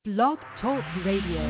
Blog Talk Radio.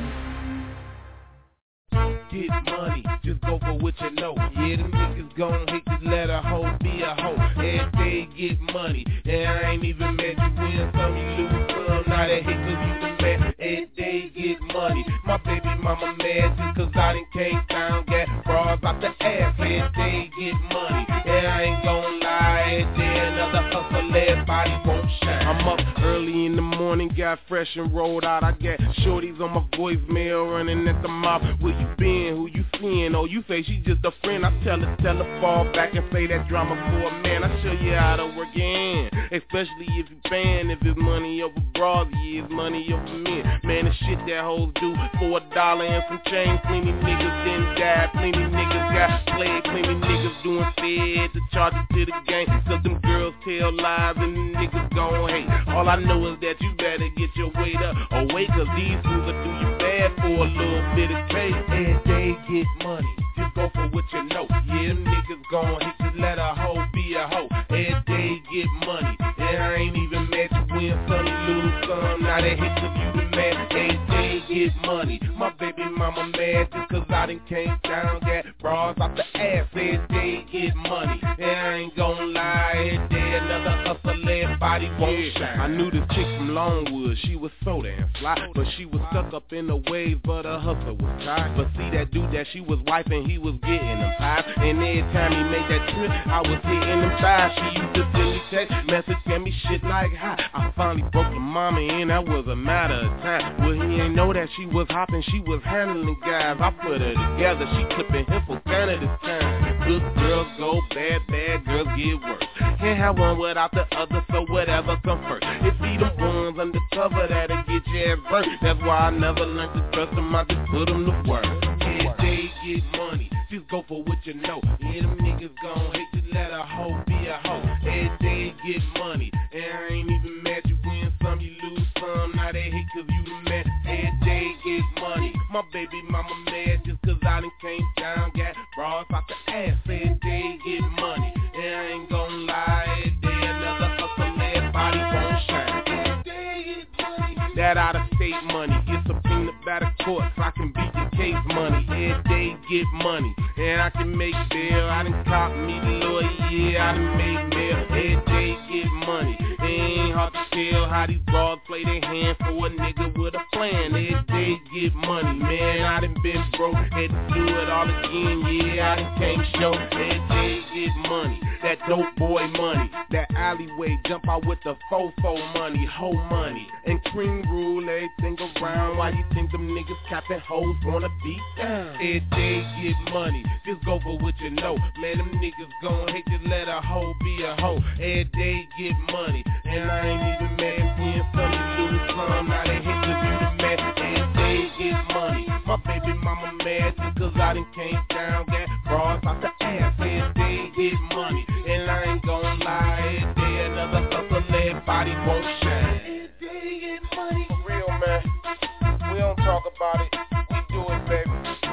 Get money, just go for what you know. Yeah, them niggas gon' hate, just let a hoe be a hoe. Every day get money, yeah, I ain't even mad. You win some, you lose some. Now they hate cause you the man. Every day get money, my baby mama mad just cause I done came down, got bras out the ass. Every day get money, yeah, I ain't gon' lie. Every day another hustle, everybody won't shine. I'm up early in the morning, got fresh and rolled out. I got shorties on my voicemail running at the mouth. Where you been? Who you seeing? Oh, you say she just a friend. I tell her fall back and say that drama for a man. I show you how to work your hand, especially if you fan. If it's money over bras, yeah, it's money over men. Man, the shit that hoes do for $1 and some change. Plenty niggas didn't die, plenty niggas got played, plenty niggas doing fed to charge it to the game. Cause them girls tell lies and the niggas gon' hate. All I know is that you better get your weight up or wait, cause these fools will do you bad for a little bit of pay. Every day get money, just go for what you know. Yeah, them niggas gon' hate, just let a hoe be a hoe. Every day get money, and I ain't even mad. You win some, you lose some. Now they hate cause you the man. Every day get money, my baby mama mad just cause I done came down, got bras out the ass. Every day get money, and I ain't gon' lie. Every day another hustle, everybody won't shine. I knew this chick from Longwood, she was so damn fly, but she was stuck up in the waves, but her hustle was tired. But see that dude that she was wiping, he was getting them pies, and every time he made that trip, I was hitting them thighs. She used to send me text message, tell me shit like hi. I finally broke the mama in, that was a matter of time. Well, he ain't know that she was hopping, she was handling guys. I put her together, she clipping him for Santa this time. Good girls go bad, bad girls get worse. Can't have one without the other, so whatever come first. It be the ones undercover that'll get your ass burnt. That's why I never learned to trust them, I just put them to work. Every day get money, just go for what you know. Yeah, them niggas gon' hate, just let a hoe be a hoe. Every day get money, and I ain't even mad. You win some, you lose some. Now they hate cause you the man. Every day get money, my baby mama mad just cause I done came down, got bras out the ass. Every day get money, and I ain't gon' lie. Every day another hustle, everybody won't shine. Every day get money, that out of state money, get subpoenaed by the court so I can beat the case money. Every day get money, and I can make bail. I done cop me the lawyer, yeah, I done made mail. Every day get money, it ain't hard to tell how these broads play their hand for a nigga with a plan. Every day get money, man, I done been broke, had to do it all again, yeah, I done came show. Every day get money, that dope boy money, that alleyway jump out with the fofo money, hoe money, and cream rule everything around. Why you think them niggas capping hoes wanna beat down? Every day get money, just go for what you know. Man, them niggas gon' hate, just let a hoe be a hoe. Every day get money, and I ain't even mad. Win some, you lose some. Now they hate cause you the man. Every day get money, my baby mama mad just cause I done came down, got bras out the ass. Every day get money, and I ain't gon' lie. Every day another hustle, everybody won't shine. Every day get money. For real, man, we don't talk about it, we do it, baby.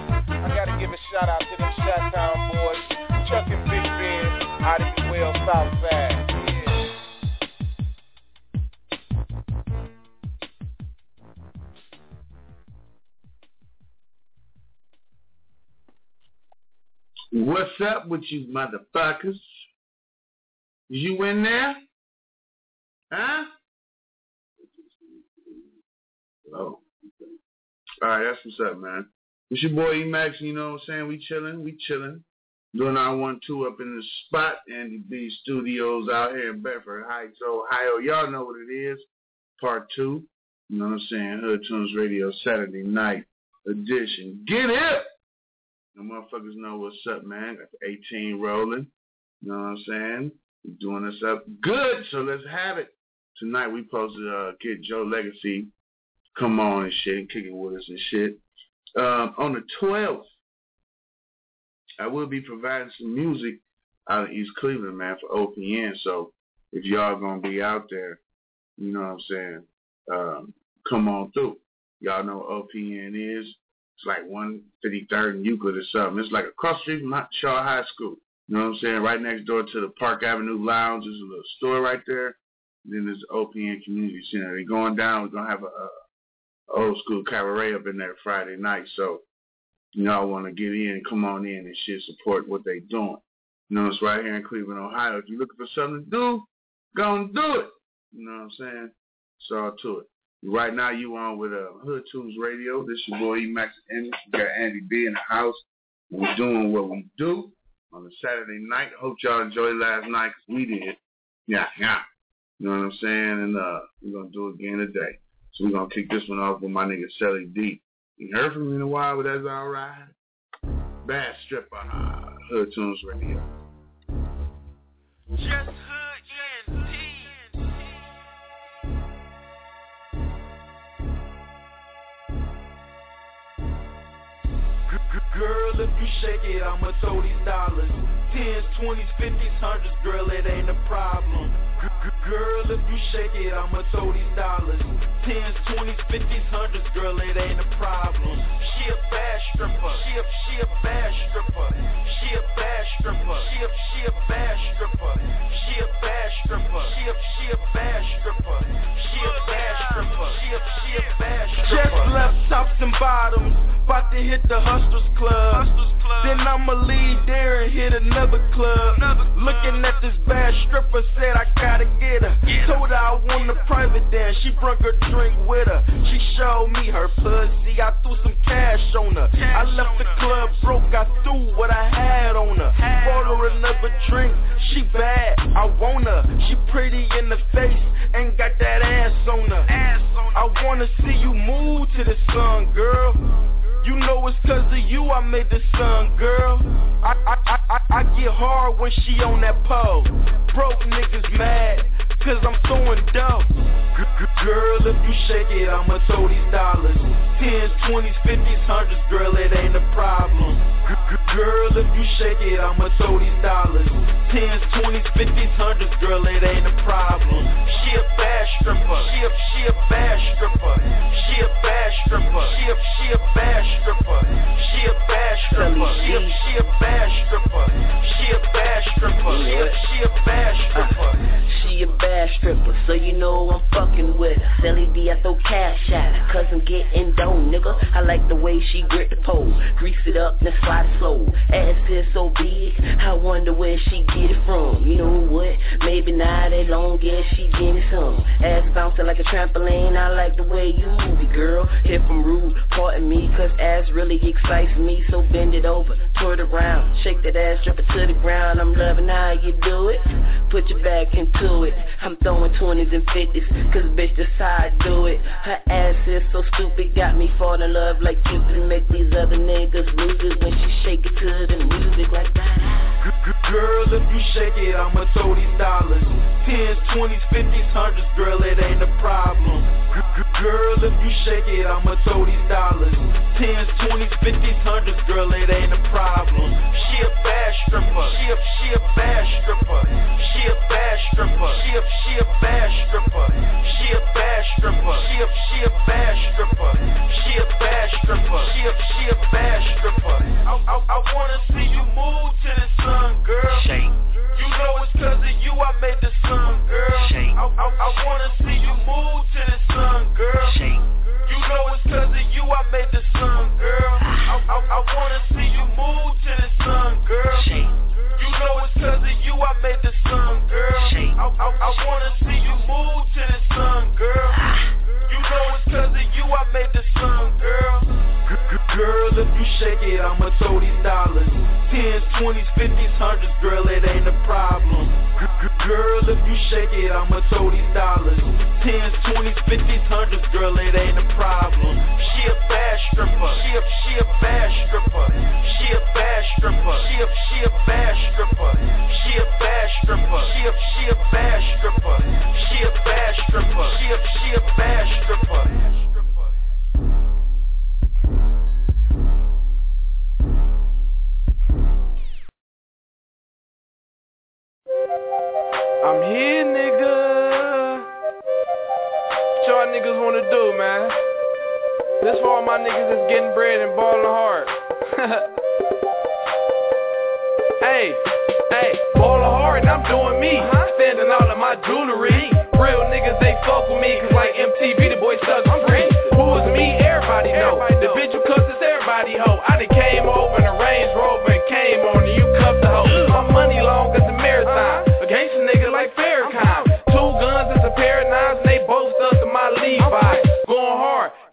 I gotta give a shout out to them Chi-Town boys, Chuck and Big Ben, out in the well south side. What's up with you motherfuckers? You in there? Huh? Oh. Alright, that's what's up, man. It's your boy E-Max, you know what I'm saying? We chilling. Doing our 1-2 up in the spot, Andy B Studios out here in Bedford Heights, Ohio. Y'all know what it is. Part 2. You know what I'm saying? Hood Tunes Radio Saturday night edition. Get it! The motherfuckers know what's up, man. Got the 18 rolling. You know what I'm saying? We're doing this up good, so let's have it. Tonight we posted Kid Joe Legacy come on and shit and kick it with us and shit. On the 12th, I will be providing some music out of East Cleveland, man, for OPN. So if y'all gonna be out there, you know what I'm saying, come on through. Y'all know what OPN is. It's like 153rd and Euclid or something. It's like across the street from Shaw High School. You know what I'm saying? Right next door to the Park Avenue Lounge. There's a little store right there. Then there's the OPN Community Center. They're going down. We're going to have a old school cabaret up in there Friday night. So, y'all want to get in, come on in and shit, support what they doing. You know, it's right here in Cleveland, Ohio. If you're looking for something to do, go and do it. You know what I'm saying? It's all to it. Right now, you on with Hood Tunes Radio. This your boy E-Max and Ennis. We got Andy B in the house. We're doing what we do on a Saturday night. Hope y'all enjoyed last night because we did. Yeah. You know what I'm saying? And we're going to do it again today. So we're going to kick this one off with my nigga Sally D. You heard from me in a while, but that's all right. Bad Stripper, Hood Tunes Radio. Just Hood ENT. Girl, if you shake it, I'ma throw these dollars. 10s, 20s, 50s, 100s, girl, it ain't a problem. Girl, if you shake it, I'ma throw these dollars. 10s, 20s, 50s, 100s, girl, it ain't a problem. She a bad stripper. She a bad stripper. She a bad stripper. She a bad stripper. She a bad stripper. She a bad stripper. She a bad stripper. She a bad stripper. Just left tops and bottoms, about to hit the Hustlers Club. Then I'ma leave there and hit another club. Looking at this bad stripper, said I gotta get her. Told her I want a private dance, she brought her drink with her. She showed me her pussy, I threw some cash on her. I left the club broke, I threw what I had on her. Bought her another drink, she bad, I want her. She pretty in the face, and got that ass on her. I wanna see you move to the song, girl. You know it's cause of you I made the sun, girl. I get hard when she on that pole. Broke niggas mad, cause I'm throwing dough. Girl, if you shake it, I'ma throw these dollars. 10s, 20s, 50s, 100s, girl, it ain't a problem. Girl, if you shake it, I'ma throw these dollars. 10s, 20s, 50s, 100s, girl, it ain't a problem. She a bad stripper. She a bad stripper. She a bad stripper. She a bad stripper. She a bad stripper. She a bad stripper. She a bad stripper. She a bad stripper. She a bad stripper, so you know I'm fucking with her. Sally D, I throw cash at her, cause I'm getting down, nigga. I like the way she grip the pole, grease it up, then slide it slow. Ass is so big, I wonder where she get it from. You know what? Maybe not that long as she getting some. Ass bouncing like a trampoline, I like the way you move it, girl. If I'm rude, pardon me, cause ass really excites me. So bend it over, turn it around, shake that ass, drop it to the ground. I'm loving how you do it. Put your back into it. I'm throwing 20s and 50s, cause bitch, that's how I do it. Her ass is so stupid, got me falling in love like Cupid. Make these other niggas lose it when she shake it to the music like that. Girl, if you shake it, I'ma throw these dollars. 10s, 20s, 50s, 100s, girl, it ain't a problem. Girl, if you shake it, I'ma throw these dollars. 10s, 20s, 50s, 100s, girl, it ain't a problem. She a bad stripper. She a bad stripper. She a bad stripper. She a bad stripper. She a bad stripper. She a bad stripper. She a bad stripper. She a bad stripper. I wanna see you move to the sun, girl. Shake. You know it's cause of you I made the sun, girl. Shake. I wanna see you move to the sun, girl. Shake. You know it's cause of you I made the sun, girl. I wanna see you move to the sun, girl. Shake. You know it's cause of you I made the sun, girl. Shake. I wanna see you move to the sun, girl. You know it's cause of you I made the sun, girl. Girl, if you shake it, I'ma throw these dollars. 10s, 20s, 50s, 100s, girl, it ain't a problem. Girl, if you shake it, I'ma throw these dollars. 10s, 20s, 50s, 100s, girl, it ain't a problem. She a bad stripper. She a bad stripper. She a bad stripper. She a bad stripper. She a bad stripper. She a bad stripper. She a bad stripper. She a bad stripper. I'm here, nigga. What y'all niggas wanna do, man? This for all my niggas that's getting bread and ballin' hard. Hey, ballin' hard and I'm doing me. Standing all in my jewelry. Real niggas, they fuck with me, cause like MTV, the boy sucks free. Who is me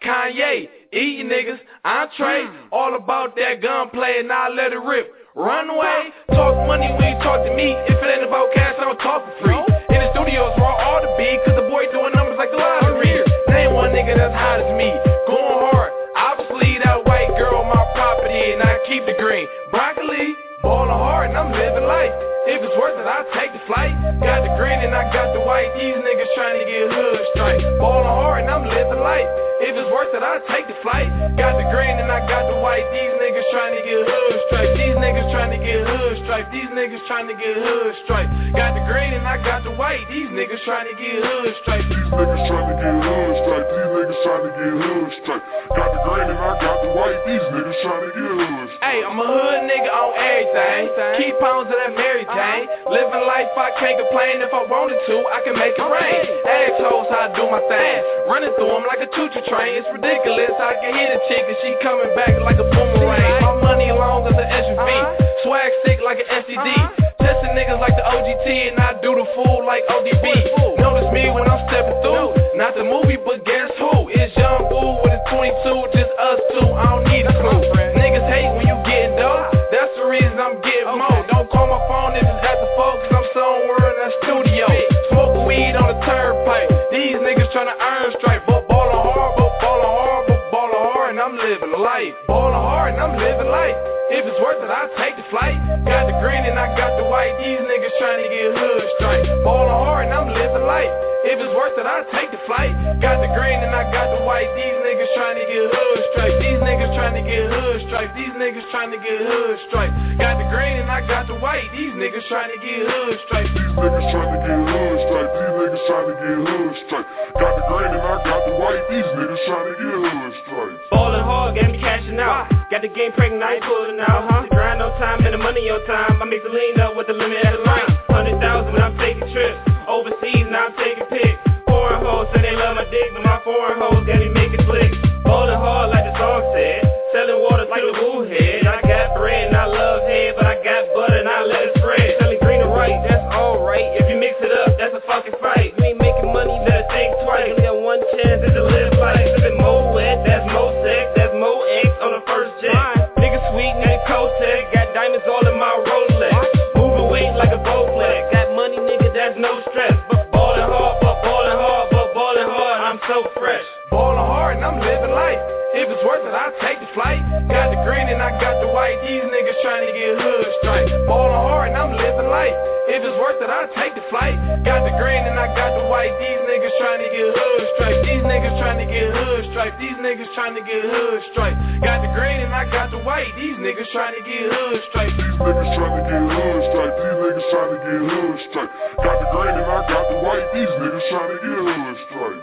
Kanye. Eat niggas, entree, all about that gunplay and I let it rip. Runway, talk money when you talk to me. If it ain't about cash, I don't talk for free. In the studios where I ought to be, cause the boy doing numbers like the lottery. Name one nigga that's hot as me, going hard. Obviously that white girl my property and I keep the green. Broccoli, ballin' hard and I'm living life. If it's worth it, I'll take the flight. Got the green and I got the white. These niggas trying to get hood straight. Ballin' hard and I'm living life. If it's worth it, I'll take the flight. Got the green and I got the white. These niggas trying to get hood straight. These niggas trying to get hood straight. These niggas trying to get hood straight. Got the green and I got the white. These niggas trying to get hood straight. These niggas trying to get hood straight. These niggas trying to get hood straight. Got the green and I got the white. These niggas trying to get hood straight. Hey, I'm a hood nigga on everything. Keep pounds of that Mary Jane. Living life, I can't complain. If I wanted to, I can make it rain. Assholes, how I do my thing. Running through them like a choo-choo train. It's ridiculous. I can hit a chick and she coming back like a boomerang. My money long as an SUV. Swag sick like an STD. Testing niggas like the OGT and I do the fool like ODB. Notice me when I'm stepping through. Not the movie, but guess who? It's Young Boo with his 22. Just us two. I don't need a clue. Niggas hate when you getting dope. That's the reason I'm getting more. Don't call my phone if it's at the phone, cause I'm somewhere in that studio. Smoking weed on the turnpike. These niggas tryna earn straight. But ballin' hard, but ballin' hard, but ballin' hard, and I'm living life. Ballin' hard, and I'm living life. If it's worth it, I'll take the flight. Got the green and I got the white. These niggas tryna get hood straight. Ballin' hard, and I'm living life. If it's worth it, I'll take the flight. Got the green and I got the white. These niggas tryna get hood straight. These niggas tryna get hood straight. These niggas tryna get hood straight. Got the green and I got the white. These niggas tryna get hood straight. These niggas tryna get hood straight. These niggas tryna get hood straight. Got the green and I got the white. These niggas tryna get hood straight. Ballin' hard, got me cashing out. Got the game pregnant, I ain't pulling out. The grind on time and the money on time. I mix the lean up with the limit at the line. 100,000 I'm taking trips. Overseas now I'm taking pics. Foreign hoes say they love my dick, but my foreign hoes got me making flicks. Ballin' hard like the song said. Selling water like a woo head. I got bread and I love head, but I got butter and I let it spread. Selling green and white, that's alright. If you mix it up, that's a fucking fight. You ain't making money, better think twice. You got one chance to live life. Sippin' more wet, that's more sex, that's more X on the first jet. Nigga sweet, nigga Kotek, got diamonds all in my Rolex. Moving weight like a Bowflex. Got money, nigga, that's no stress. But ballin' hard, but ballin' hard, but ballin' hard, I'm so fresh. Ballin' hard and I'm living life. If it's worth it, I'll take the flight. Got the green and I got the white. These niggas tryna get hood straight. Ballin' hard and I'm living life. If it's worth it, I'll take the flight. Got the green and I got the white. These niggas tryna get hood straight. These niggas tryna get hood straight. These niggas tryna get hood straight. Got the green and I got the white. These niggas tryna get hood straight. These niggas tryna get hood straight. These niggas tryna get hood straight. Got the green and I got the white. These niggas tryna get hood straight.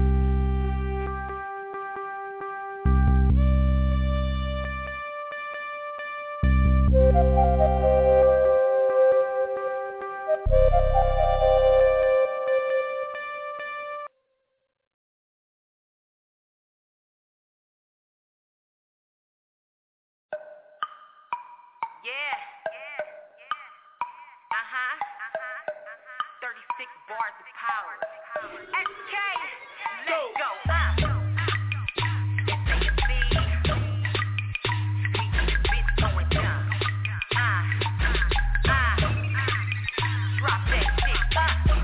Yeah. 36 bars of power. SK, let's go. Drop that shit.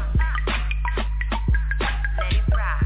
Let it ride.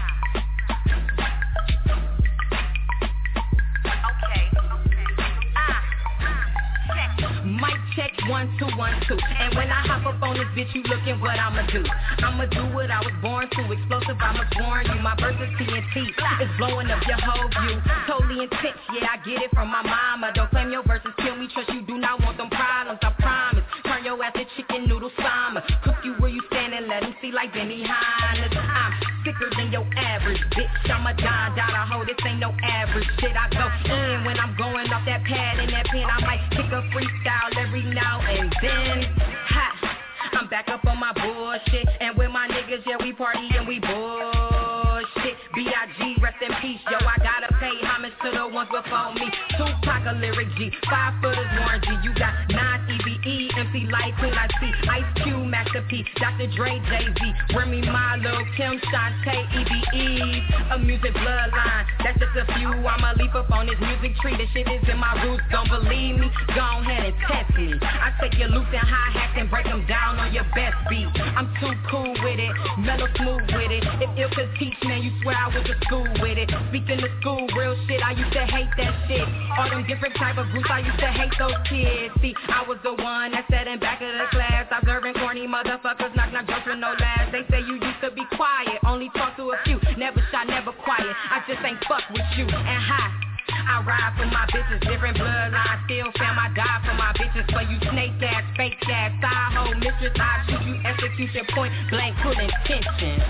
Mic check 1 2 1 2. And when I hop up on this bitch, you looking what I'ma do. I'ma do what I was born to. Explosive, I'ma warn you. My verse is TNT. It's blowing up your whole view. Totally intense, yeah, I get it from my mama. Don't claim your verses kill me, trust you do not want them problems. I promise. Turn your ass to chicken noodle summer. Cook you where you stand and let them see like Benny Hannes. I'm sicker than your average bitch. I'm a Don Dada hoe. This ain't no average shit. I go in when I'm going off that pad and that pen. I might kick a freestyle every now and then. Ha! I'm back up on my bullshit. And with my niggas, yeah, we party and we bullshit. B.I.G. rest in peace, yo. I gotta pay homage to the ones before me. Tupac a lyric G, 5 footers Warren G. You got 9 EVE, MC Light, Queen I see, Ice Cube, Master P, Dr. Dre, Jay-Z, Remy Ma, Lil Kim, Shantae, EBE. believe a music bloodline. That's just a few. I'ma leap up on this music tree. This shit is in my roots. Don't believe me? Go ahead and test me. I take your loops and hi-hats and break them down on your best beat. I'm too cool with it, mellow smooth with it. If ill could teach, man, you swear I went to school with it. Speaking of school, real shit, I used to hate that shit. All them different type of groups, I used to hate those kids. See, I was the one that sat in back of the class, observing corny motherfuckers, knock jokes with no laughs. They say you used to be quiet, only talk to a few, never shy, never quiet. I just ain't fuck with you. And hi, I ride for my bitches, different bloodlines, still fam, I die for my bitches. For you snake ass, fake ass, side hoe mistress, I shoot you, execution, point blank, full intention.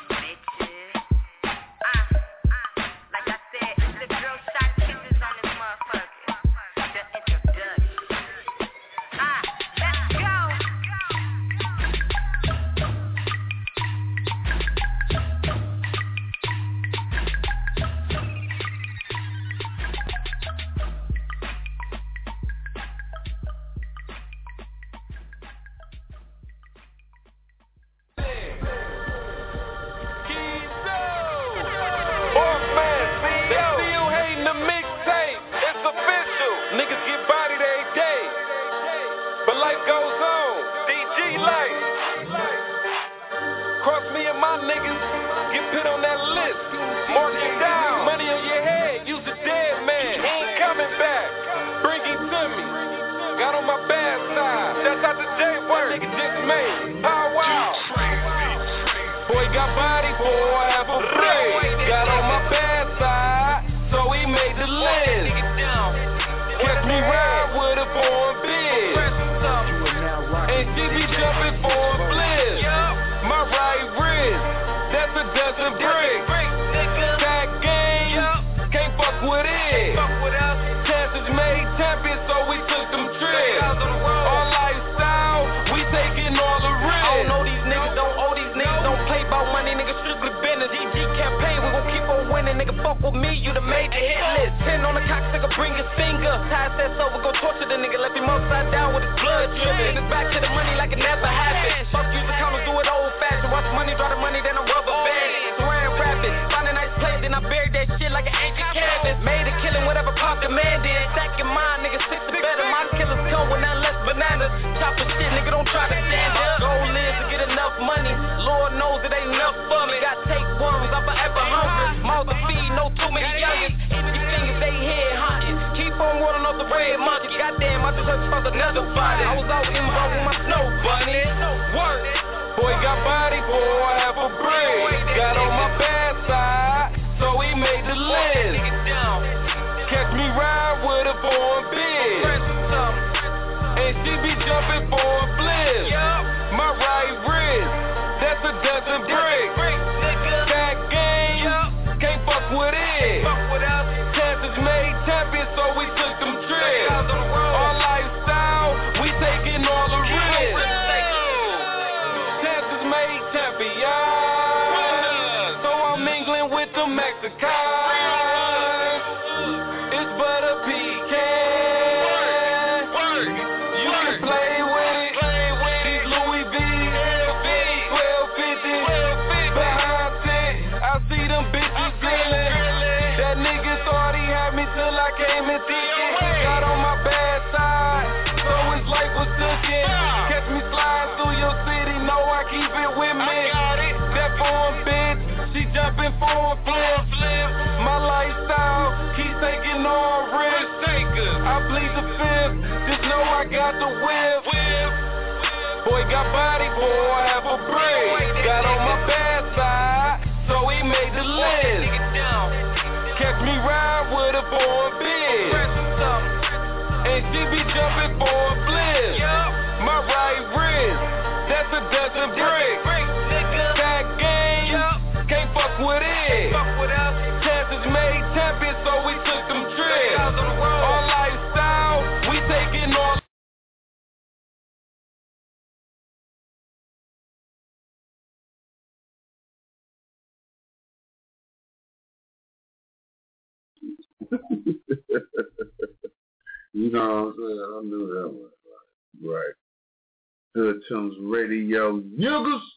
You know what I'm saying? I knew that one. Right. Hood Tunes Radio. Yuggers!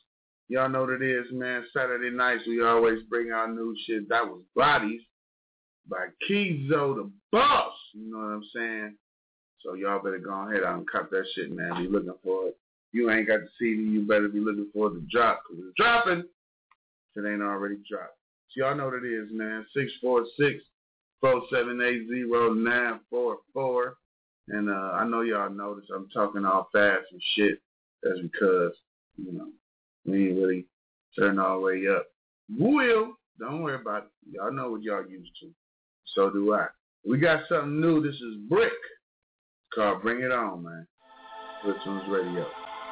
Y'all know what it is, man. Saturday nights, we always bring out new shit. That was Bodies by Keyzo the Boss. You know what I'm saying? So y'all better go ahead and cut that shit, man. Be looking for it. You ain't got the CD, you better be looking for it to drop, because it's dropping if it ain't already dropped. So y'all know what it is, man. 646-4780-944. And I know y'all notice I'm talking all fast and shit. That's because, you know, we ain't really turning all the way up. Will, don't worry about it. Y'all know what y'all used to. So do I. We got something new. This is Brick. It's called Bring It On, man. Foottunes Radio.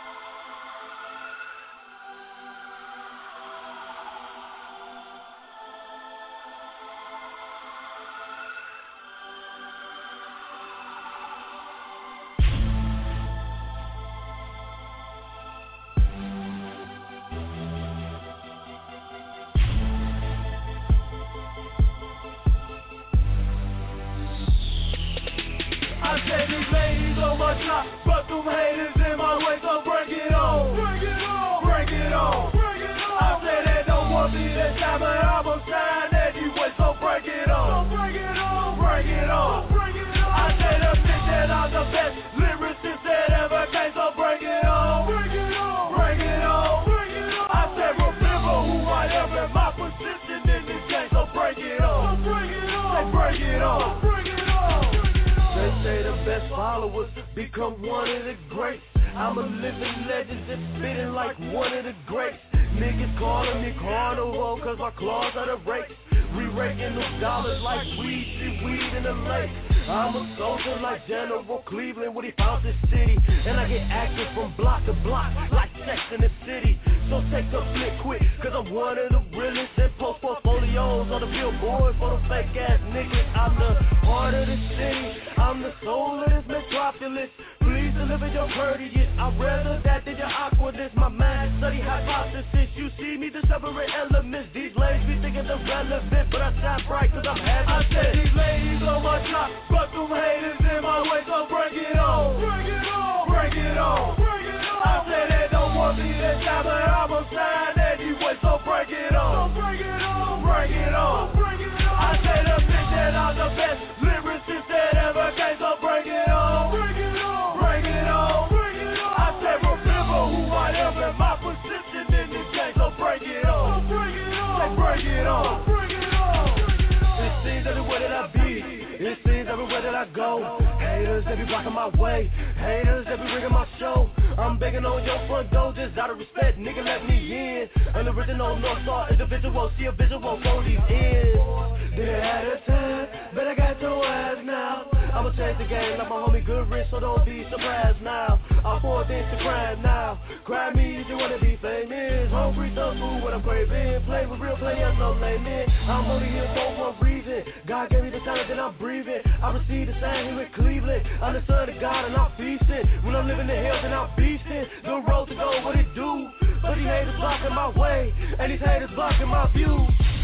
Become one of the greats. I'm a living legend that's spitting like one of the greats. Niggas calling me carnival cause my claws are the rakes. We raking those dollars like weed, see weed in the lake. I'm a soldier like General Cleveland when he found this city. And I get active from block to block like Sex in the City. So take the flick quick, cause I'm one of the realest and post portfolios on the billboard for the fake ass niggas. I'm the heart of the city, I'm the soul of this metropolis. Please deliver your courteous, I'd rather that than your awkwardness. My mind study hypothesis, you see me the separate elements. These ladies be thinking they're relevant, but I shine bright cause I'm happy. I said these ladies on my top, but them haters in my way, so bring it on. Bring it on, bring it on, bring it on. I said they don't want me this time, but I'm on sign anyway, so bring it on. So bring it on, bring it on, bring it on. I said the bitch that I'm the best lyricist that ever came, so bring it on. Bring it on, bring it on, bring it on. I said remember who I am and my position in this game, so bring it on. So bring it on, so bring it on, bring it on. It seems everywhere that I be, it seems everywhere that I go. Haters, they be blocking my way. Haters, they be rigging my show. I'm begging on your front door just out of respect, nigga, let me in. An original North Star individual, see a visual for these ends. Did it at a time, but I got your ass now. I'ma change the game like my homie Good Rich, so don't be surprised now. I'm forced into crime now. Cry me if you wanna be famous. Hungry, thug food, what I'm craving. Play with real players, no layman. I'm only here for one reason. God gave me the talent that I'm breathing. I received the same here with Cleveland. I'm the son of God and I'm feasting. When I'm living the hills and I'm beasting. The road to go, what it do? But these haters blocking my way, and these haters blocking my view.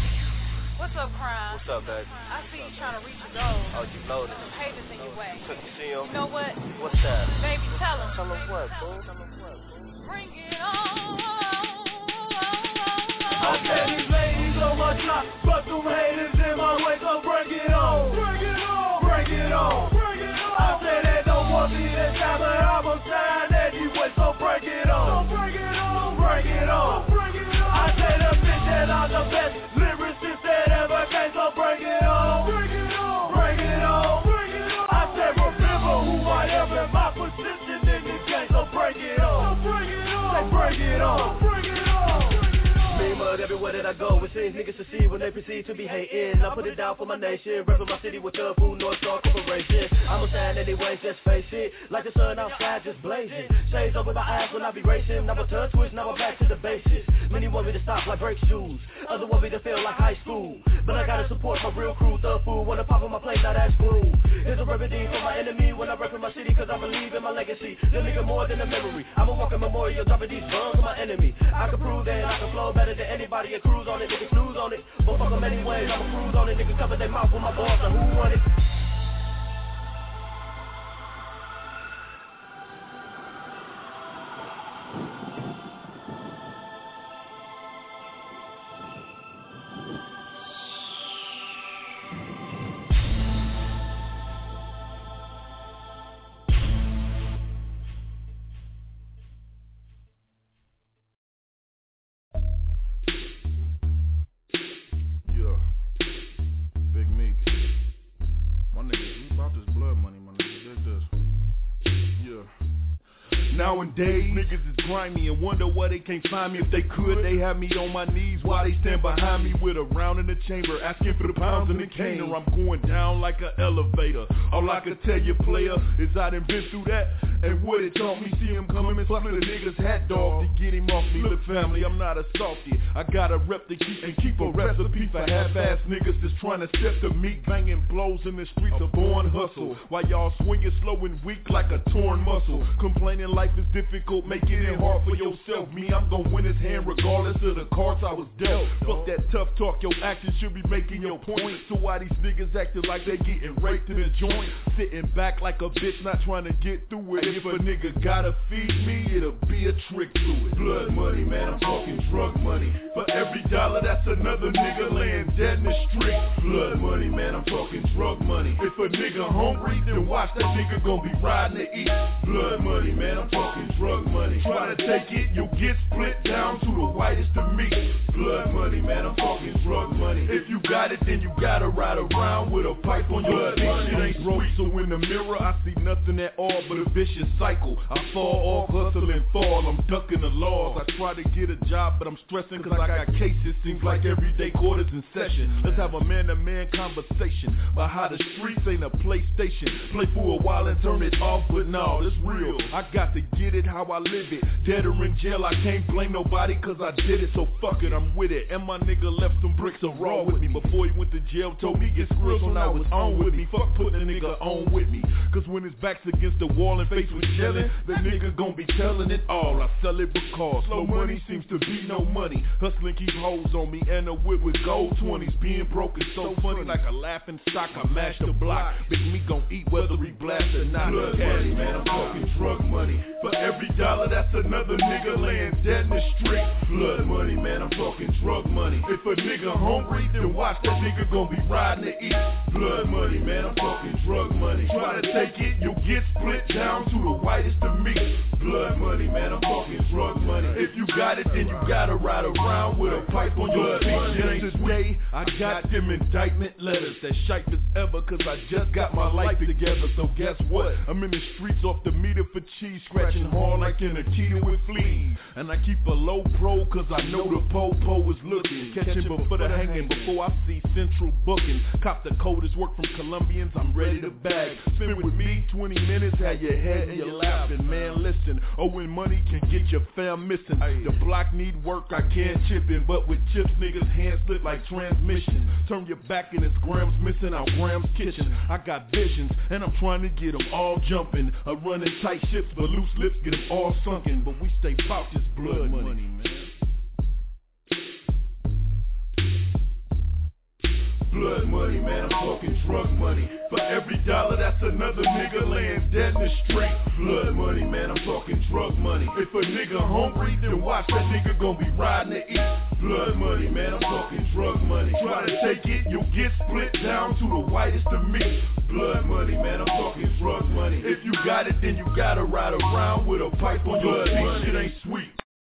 What's up, Crime? What's up, baby? I see you trying to reach your goals. Oh, you know this. Some haters in your way. You see them? You know what? What's that? Baby, tell them. Tell them what, boo? Bring it on. I said these ladies on my top, but them haters in my way, so bring it on. Bring it on, bring it on, bring it on. I said they don't want me this time, but I'm on sign anyway, so bring it on. So bring it on, bring it on, bring it on. I said the bitch that I'm the best lyricist that ever came, so bring it on. Bring it on, bring it on, bring it on. I said remember who I am and my position in this game, so bring it on. So bring it on, so bring it on, bring it on. Mud everywhere that I go, it seems niggas succeed when they proceed to be hating. I put it down for my nation, reppin' my city with the Food North Star Corporation. I'm a sign anyway, just face it, like the sun outside just blazing. Shades over my eyes when I be racing, now my tongue twist, now I'm back to the basics. Many want me to stop like brake shoes, others want me to feel like high school. But I gotta support my real crew, the food wanna pop on my plate, now that's cool. It's a remedy for my enemy when I reppin' my city, cause I believe in my legacy. The nigga more than a memory, I'm a walking memorial, dropping these bombs on my enemy. I can prove that I can flow better than anybody and cruise on it, nigga snooze on it. But fuck them anyways, I'ma cruise on it, nigga cover their mouth with my boss, and who want it? nowadays. Niggas is grimy and wonder why they can't find me. If they could, they have me on my knees while they stand behind me with a round in the chamber, asking for the pounds in the cane. I'm going down like an elevator. All I can tell you, player, is I done been through that. And what it taught me, see him coming and split a nigga's hat dog to get him off me. Look, family, I'm not a softy. I got a rep to keep a recipe for half-ass niggas that's trying to step the meat, banging blows in the streets of born hustle. While y'all swinging slow and weak like a torn muscle, complaining life is difficult, making it hard for yourself. Me, I'm gonna win his hand regardless of the cards I was dealt. Fuck that tough talk, your actions should be making your point. So why these niggas acting like they getting raped in the joint? Sitting back like a bitch not trying to get through it. If a nigga gotta feed me, it'll be a trick to it. Blood money, man, I'm talking drug money. For every dollar, that's another nigga laying dead in the street. Blood money, man, I'm talking drug money. If a nigga hungry, then watch that nigga gon' be riding to eat. Blood money, man, I'm talking drug money. Try to take it, you'll get split down to the whitest of meat. Blood money, man, I'm talking drug money. If you got it, then you gotta ride around with a pipe on your dick. Shit ain't broke, so in the mirror, I see nothing at all but a vicious cycle. I fall off, hustle and fall, I'm ducking the laws. I try to get a job, but I'm stressing cause I got cases. Seems like everyday quarters in session. Let's have a man-to-man conversation about how the streets ain't a PlayStation. Play for a while and turn it off, but no, it's real. I got to get it how I live it. Dead or in jail, I can't blame nobody cause I did it, so fuck it, I'm with it. And my nigga left some bricks of raw with me before he went to jail, told me get skrills when I was on with me. Fuck putting a nigga on with me, cause when his back's against the wall and face with yelling, the nigga gon' be telling it all. I sell it because slow money seems to be no money. Hustling keep hoes on me and a whip with gold 20s. Being broke is so funny, like a laughing stock. I mash the block, Big me gon' eat whether he blast or not. Blood money, man, I'm talking drug money. For every dollar, that's another nigga laying dead in the street. Blood money, man, I'm talking drug money. If a nigga hungry, then watch that nigga gon' be riding to eat. Blood money, man, I'm talking drug money. Try to take it, you'll get split down to the whitest of meat. Blood money, man, I'm talking drug money. If you got it, then you gotta ride around with a pipe on your feet. Today, I got them indictment letters that shite as ever, cause I just got my life together. So guess what? I'm in the streets off the meter for cheese, scratching hard like in a Keita with fleas. And I keep a low pro, cause I know the po-po is looking. Catching before the hanging, before I see central booking. Cop the coldest work from Colombians, I'm ready to bag. Spend with me 20 minutes, have your head and you're laughing. Man, listen, owing money can get your fam missing. The block need work, I can't chip in, but with chips, niggas hands split like transmission. Turn your back and it's grams missing out Graham's kitchen. I got visions, and I'm trying to get them all jumping. Running tight ships, but loose lips get them all sunken. But we stay bout this blood money, man. Blood money, man, I'm talking drug money. For every dollar, that's another nigga laying dead in the street. Blood money, man, I'm talking drug money. If a nigga hungry, then watch that nigga gon' be riding to eat. Blood money, man, I'm talking drug money. Try to take it, you'll get split down to the whitest of meat. Blood money, man, I'm talking drug money. If you got it, then you gotta ride around with a pipe on your feet. Shit ain't sweet.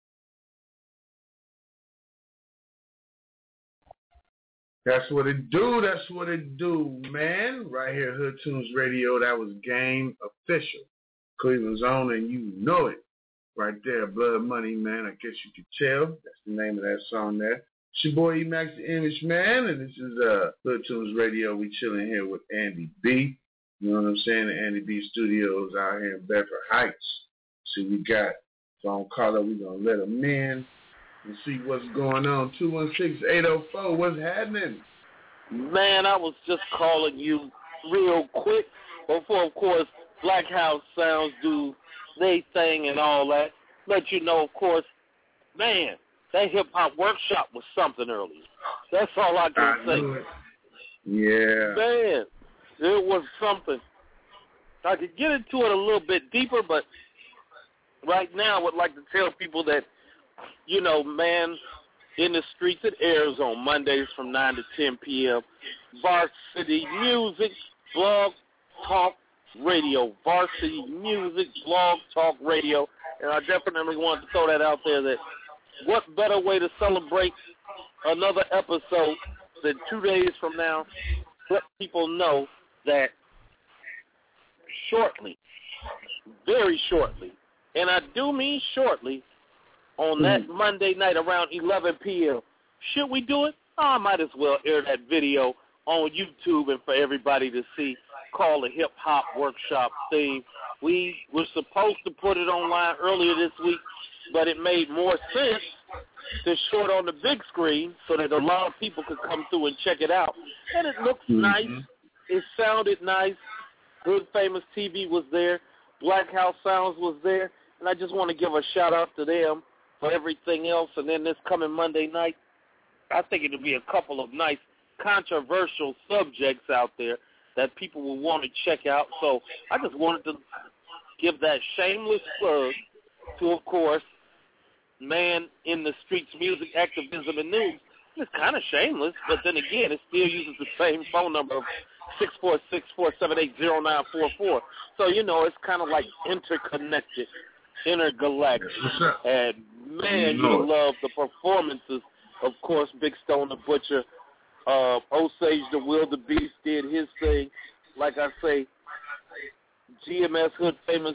That's what it do. That's what it do, man. Right here, Hood Tunes Radio. That was Game Official. Cleveland's own, and you know it. Right there, Blood Money, man. I guess you could tell. That's the name of that song there. It's your boy E-Max the Image Man, and this is Hood Tunes Radio. We chilling here with Andy B. You know what I'm saying? The Andy B Studios out here in Bedford Heights. See, we got phone caller. We're going to let him in and see what's going on. 216-804, what's happening? Man, I was just calling you real quick before, of course, Black House Sounds do they thing and all that. Let you know, of course, man, that hip-hop workshop was something earlier. That's all I can say. Yeah. Man, it was something. I could get into it a little bit deeper, but right now I would like to tell people that, you know, man, in the streets, it airs on Mondays from 9 to 10 p.m. Varsity Music Blog Talk Radio. Varsity Music Blog Talk Radio. And I definitely wanted to throw that out there, that what better way to celebrate another episode than 2 days from now? Let people know that shortly, very shortly, and I do mean shortly, on that Monday night around 11 p.m. Should we do it? I might as well air that video on YouTube and for everybody to see, called the Hip Hop Workshop theme. We were supposed to put it online earlier this week, but it made more sense to show it on the big screen so that a lot of people could come through and check it out. And it looks nice. It sounded nice. Hood Famous TV was there. Black House Sounds was there. And I just want to give a shout-out to them for everything else. And then this coming Monday night, I think it'll be a couple of nice controversial subjects out there that people will want to check out. So I just wanted to give that shameless plug to, of course, Man in the Streets Music, Activism, and News. It's kind of shameless, but then again, it still uses the same phone number of 646-478-0944. So, you know, it's kind of like interconnected, intergalactic. And, man, you love the performances. Of course, Big Stone the Butcher, Osage the Wildebeest did his thing. Like I say, GMS Hood Famous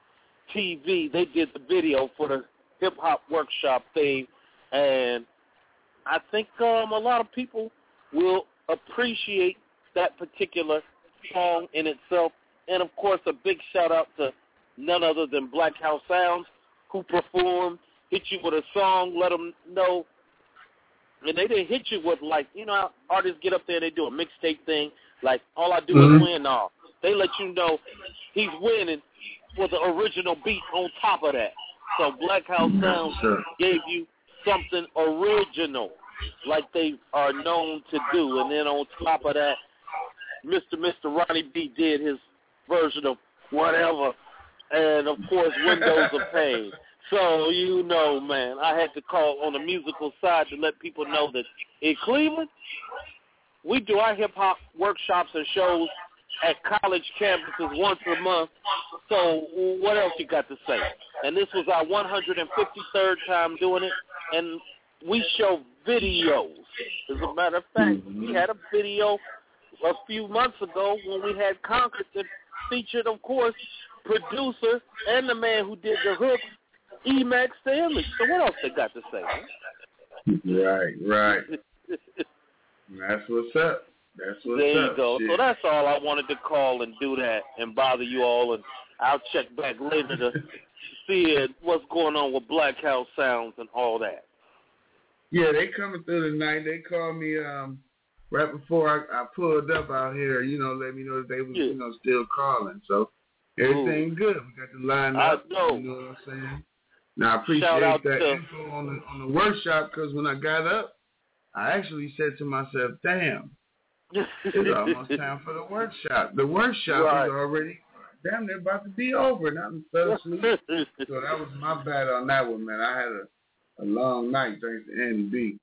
TV, they did the video for the Hip Hop Workshop theme, and I think a lot of people will appreciate that particular song in itself. And, of course, a big shout-out to none other than Black House Sounds, who performed, hit you with a song, let them know. And they didn't hit you with, like, you know how artists get up there, they do a mixtape thing, like, all I do is win. No, they let you know he's winning with the original beat on top of that. So Black House Sounds gave you something original, like they are known to do. And then on top of that, Mr. Ronnie B did his version of Whatever, and, of course, Windows of Pain. So, you know, man, I had to call on the musical side to let people know that in Cleveland, we do our hip-hop workshops and shows at college campuses once a month. So what else you got to say? And this was our 153rd time doing it, and we show videos. As a matter of fact, we had a video a few months ago when we had Concord that featured, of course, producer and the man who did the hooks, Emax Stanley. So what else they got to say? Right. That's what's up. There you go. Shit. So that's all. I wanted to call and do that and bother you all, and I'll check back later to see what's going on with Black House Sounds and all that. Yeah, they coming through tonight. They called me right before I pulled up out here, you know, let me know that they was, you know, still calling. So everything good. We got the line up. I know. You know what I'm saying? Now, I appreciate that info on the workshop, because when I got up, I actually said to myself, damn, it's almost time for the workshop. The workshop is already damn near about to be over, and I fell asleep. So that was my bad on that one, man. I had a long night thanks to Andy B.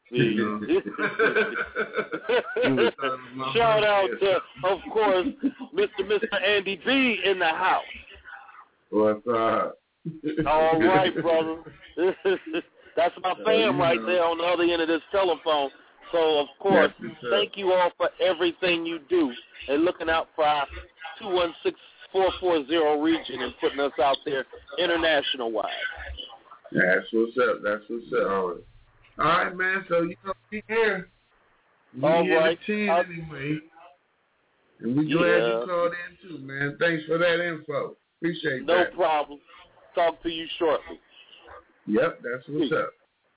Shout out to, of course, Mr. Andy B in the house. What's up? All right, brother. That's my fam right there on the other end of this telephone. So, of course, thank you all for everything you do and looking out for our 216-440 region and putting us out there international-wise. That's what's up. All right, man. So, you know, we here. All right. 10 anyway. And we glad you called in, too, man. Thanks for that info. Appreciate that. No problem. Talk to you shortly. Yep, that's what's up.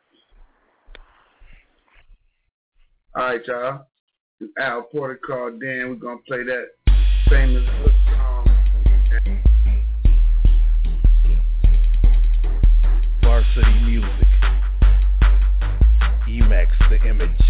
All right, y'all. Al Porter called in. We're going to play that famous hook song. Varsity Music. Emax the Image.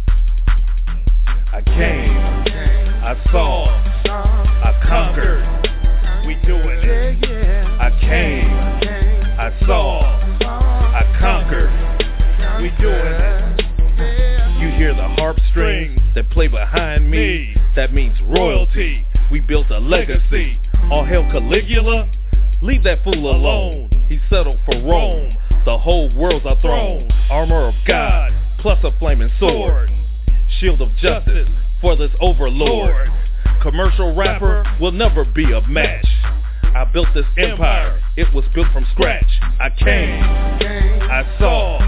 I came. I saw. I conquered. We doing it. I came. I saw. I conquered. We doing it. You hear the harp strings that play behind me. That means royalty. We built a legacy. All hail Caligula. Leave that fool alone. He settled for Rome. The whole world's our throne. Armor of God, plus a flaming sword. Shield of justice for this overlord. Commercial rapper will never be a match. I built this empire, it was built from scratch. I came, I saw,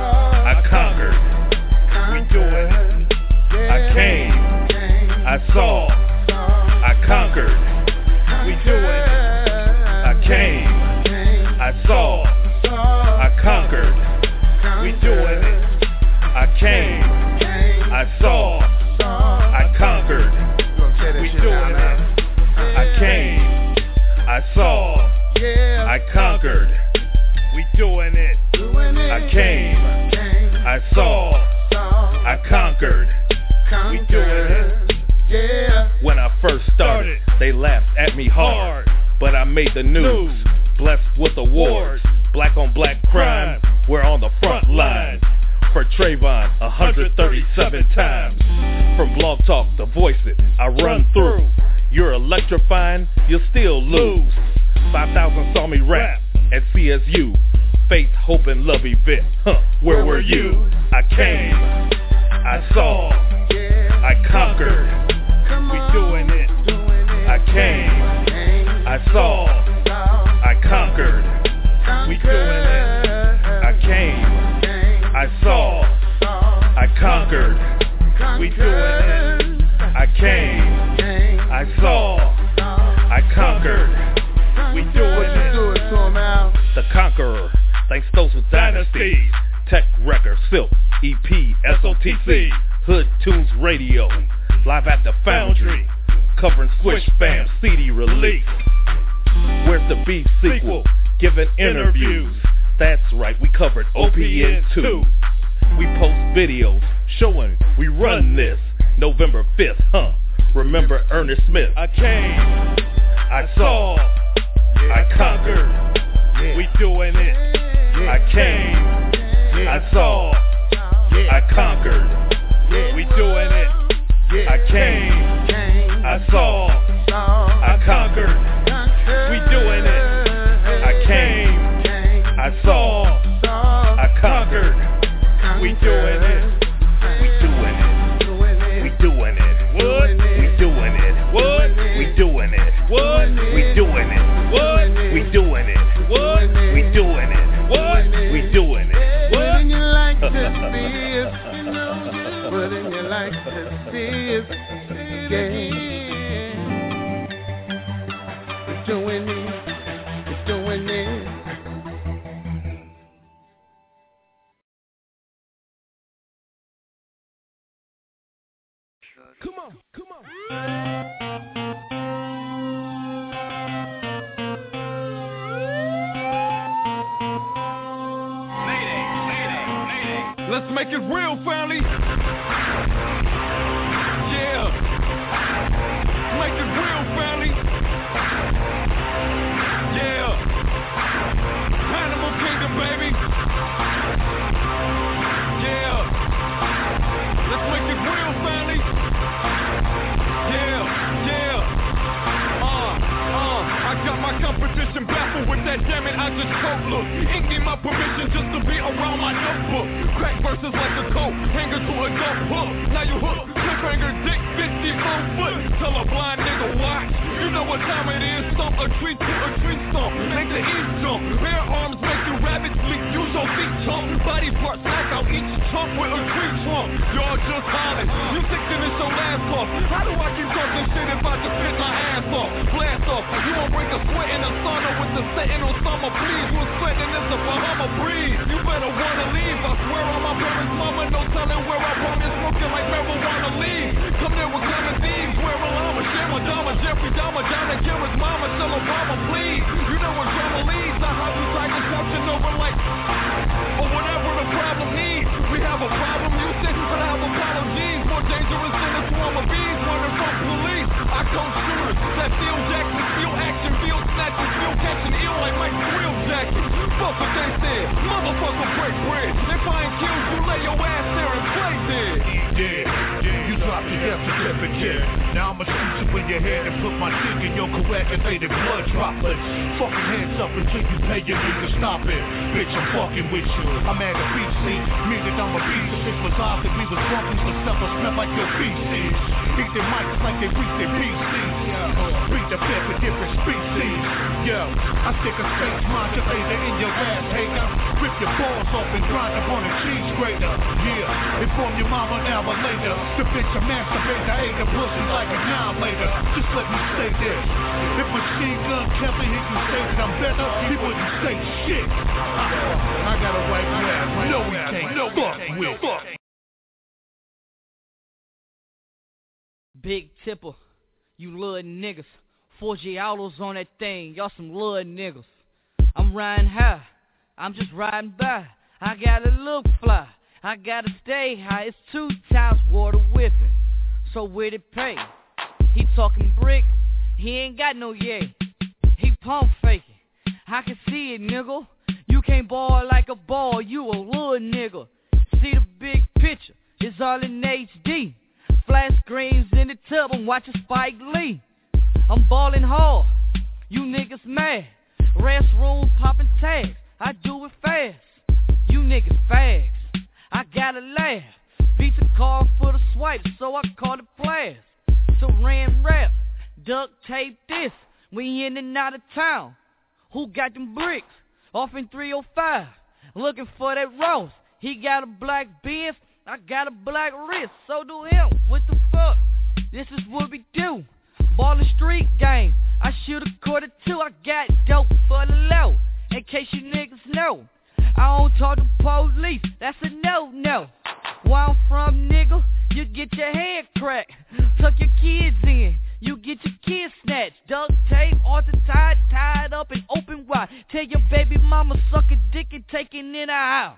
I conquered. We doing it. I came, I saw, I conquered. We doing it. I came, I saw, I conquered. We doing it. I came, I saw, I conquered. We doing it. I came, I saw, I conquered. We doing it. I came, I saw, I conquered. We doing it. When I first started, they laughed at me hard, but I made the news. Blessed with awards, black on black crime. We're on the front line. For Trayvon, 137 times. From Blog Talk to Voice It, I run through. You're electrifying, you'll still lose. 5,000 saw me rap at CSU. Faith, hope, and love event. Where were you? I came, I saw, I conquered. We doing it. I came, I saw, I conquered. We doing it. I came, I saw, I conquered. We doing it. I came, I saw, I conquered. We doing it. The Conqueror, thanks those with dynasties. Tech Record, Silk, EP, SOTC, Hood Tunes Radio, live at the Foundry, covering Squish Fam CD release. Where's the Beef sequel? Giving interviews. That's right, we covered OPN 2. We post videos showing we run this. November 5th, Remember Ernest Smith. I came, I saw, I conquered. We doing it. I came, I saw, I conquered. We doing it. I came, I saw, I conquered. We doing it. I came, I saw, I conquered. We doing it. We doing it. We doing it. What? We doing it. What? We doing it. What? We doing it. What? We doing it. What? We doing it. What? We doing it. Wouldn't you like to see us? Wouldn't you like to see us? Yeah. We're doing it. We're doing it. Come on, come on. Let's make it real, family. Yeah. Make it real, family. Yeah. Animal Kingdom, baby. Yeah. Let's make it real, family. Yeah, yeah. I got my competition baffled with that, damn it, I just choke. Look, ain't need my permission just to be around my notebook. Crack verses like a coat, hanger to a dope hook. Now you hook, cliffhanger, dick, 54 foot. Tell a blind nigga watch. You know what time it is, stomp a tree to a tree stomp. Make the east jump, bare arms make you rabbit sleep. Use your feet chump, body parts knock out each chump with a tree trunk. Y'all just hollering, you think that it's your last off. How do I keep talking shit if I just spit my ass off? Blast off, you won't break a sweat in the sauna with the setting on summer, please. You sweating this a Bahama breeze. You better wanna leave, I swear on my parents' mama, no telling where I promise, smoking like marijuana leaves. Come there with common thieves, wear a llama, share Madonna, Jeffrey Dahmer, John and Kim's mama, tell Obama, please. You know what drama leads, I have you tigers watching over like, or whatever the problem needs. We have a problem, you think, but I have apologies. More dangerous than a swarm of bees, running from police. I coach shooters that feel Jackson, feel action, feel snatching, feel catching ill like Mike Real Jackson. Fuck what they said, motherfucker break bread. If I ain't killed you, lay your ass there and play dead. Yeah, you dropped your death certificate. Now I'ma shoot you in your head and put my dick in your coagulated blood droplets. Fucking hands up until you pay your nigga, stop it. Bitch, I'm fucking with you. I'm at a beach scene, meaning I'm a beast. If it was odd that we was drunk, the stuff will smell like your feces. Eat their mics like they reach their PCs. Beat the fifth for different species. Yo, I stick a space modulator in your ass, hater. Rip your balls off and grind up on a cheese grater. Yeah, inform your mama an hour later. The bitch a masturbator, ate a pussy like an hour later. Just let me say this. If Machine Gun Kelly he can say that I'm better, he wouldn't say shit. I got a right now. No, we can't. No, fuck with. Big Tipper, you little niggas. 4G autos on that thing, y'all some little niggas. I'm riding high, I'm just riding by. I gotta look fly, I gotta stay high. It's 2 times water whipping, so where'd it pay? He talking brick, he ain't got no yay. He pump faking, I can see it, nigga. You can't ball like a ball, you a little nigga. See the big picture, it's all in HD. Flash screens in the tub, I'm watching Spike Lee. I'm ballin' hard, you niggas mad. Restroom poppin' tags, I do it fast. You niggas fags, I gotta laugh. Beat the car for the swipe, so I call it blast. Saran wrap, duct tape this, we in and out of town. Who got them bricks? Off in 305, looking for that Ross. He got a black Benz, I got a black wrist, so do him. What the fuck? This is what we do. Ballin' street game, I shoot a $2. I got dope for the low, in case you niggas know. I don't talk to police, that's a no-no. Where I'm from, nigga, you get your head cracked. Tuck your kids in, you get your kids snatched. Duct tape, tied up and open wide. Tell your baby mama suck a dick and take it in her house.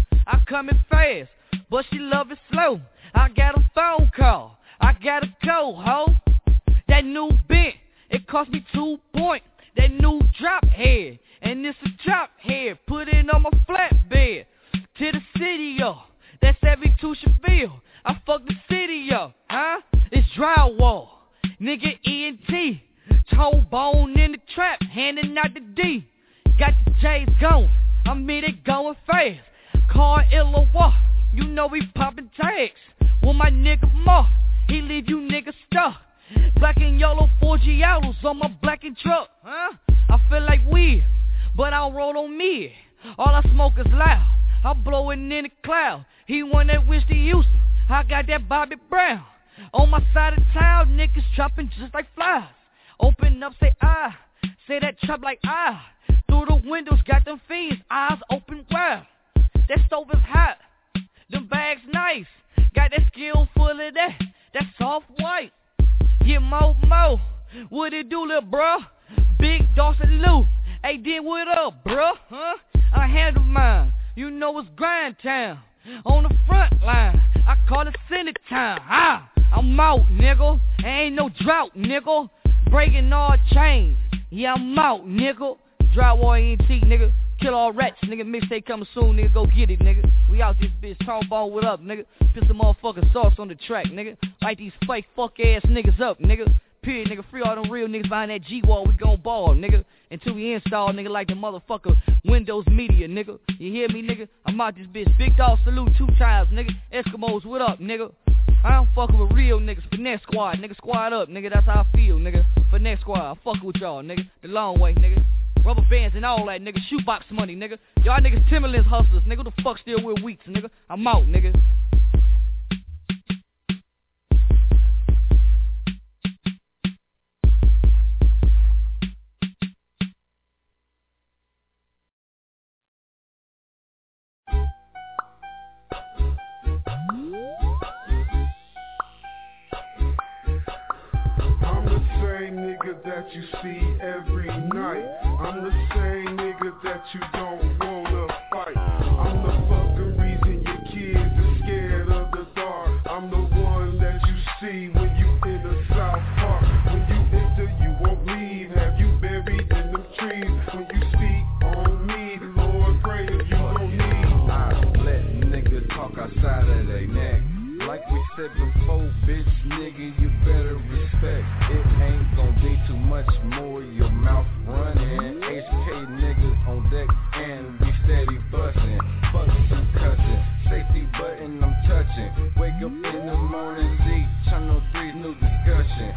I coming fast, but she love it slow. I got a phone call, I gotta go, ho. That new bent, it cost me 2 points. That new drop head, and it's a drop head. Put it on my flatbed, to the city, yo. That's every Toucheville. I fuck the city up, huh? It's drywall, nigga ENT. Toe bone in the trap, handing out the D. Got the J's going, I mean they going fast. Car Illawarra, you know we poppin' tags. With my nigga Moth, he leave you niggas stuck. Black and yellow 4G autos on my black and truck, huh? I feel like weed, but I don't roll on me. All I smoke is loud, I blow it in the cloud. He won that Whiskey Houston, I got that Bobby Brown. On my side of town, niggas chopping just like flies. Open up, say ah, say that chop like ah. Through the windows, got them fiends, eyes open wide. That stove is hot, them bags nice. Got that skill full of that soft white. Get mo, what it do, little bruh? Big Dawson Lou, hey, then what up, bruh? Huh? I handle mine, you know it's grind time. On the front line, I call it Senate time. I'm out, nigga, ain't no drought, nigga. Breaking all chains, yeah, I'm out, nigga. Drywall ENT, nigga. Kill all rats, nigga. Mixtape coming soon, nigga. Go get it, nigga. We out this bitch. Trombone, what up, nigga? Put some motherfucking sauce on the track, nigga. Light these fake fuck ass niggas up, nigga. Period, nigga. Free all them real niggas behind that G-wall. We gon' ball, nigga. Until we install, nigga, like the motherfucker Windows Media, nigga. You hear me, nigga? I'm out this bitch. Big dog salute 2 times, nigga. Eskimos, what up, nigga? I don't fuckin' with real niggas. Finesse squad, nigga. Squad up, nigga. That's how I feel, nigga. Finesse squad. I fuck with y'all, nigga. The long way, nigga. Rubber bands and all that, nigga. Shoebox money, nigga. Y'all niggas Timberlands hustlers, nigga. Who the fuck still wear Weeks, nigga? I'm out, nigga. That you see every night. I'm the same nigga that you don't wanna fight. I'm the fucking reason your kids are scared of the dark. I'm the one that you see when you in the South Park. When you enter, you won't leave. Have you buried in them trees? When you speak on me, the Lord pray if you don't need. I let niggas talk outside of their neck. Like we said before, bitch, nigga, you better respect.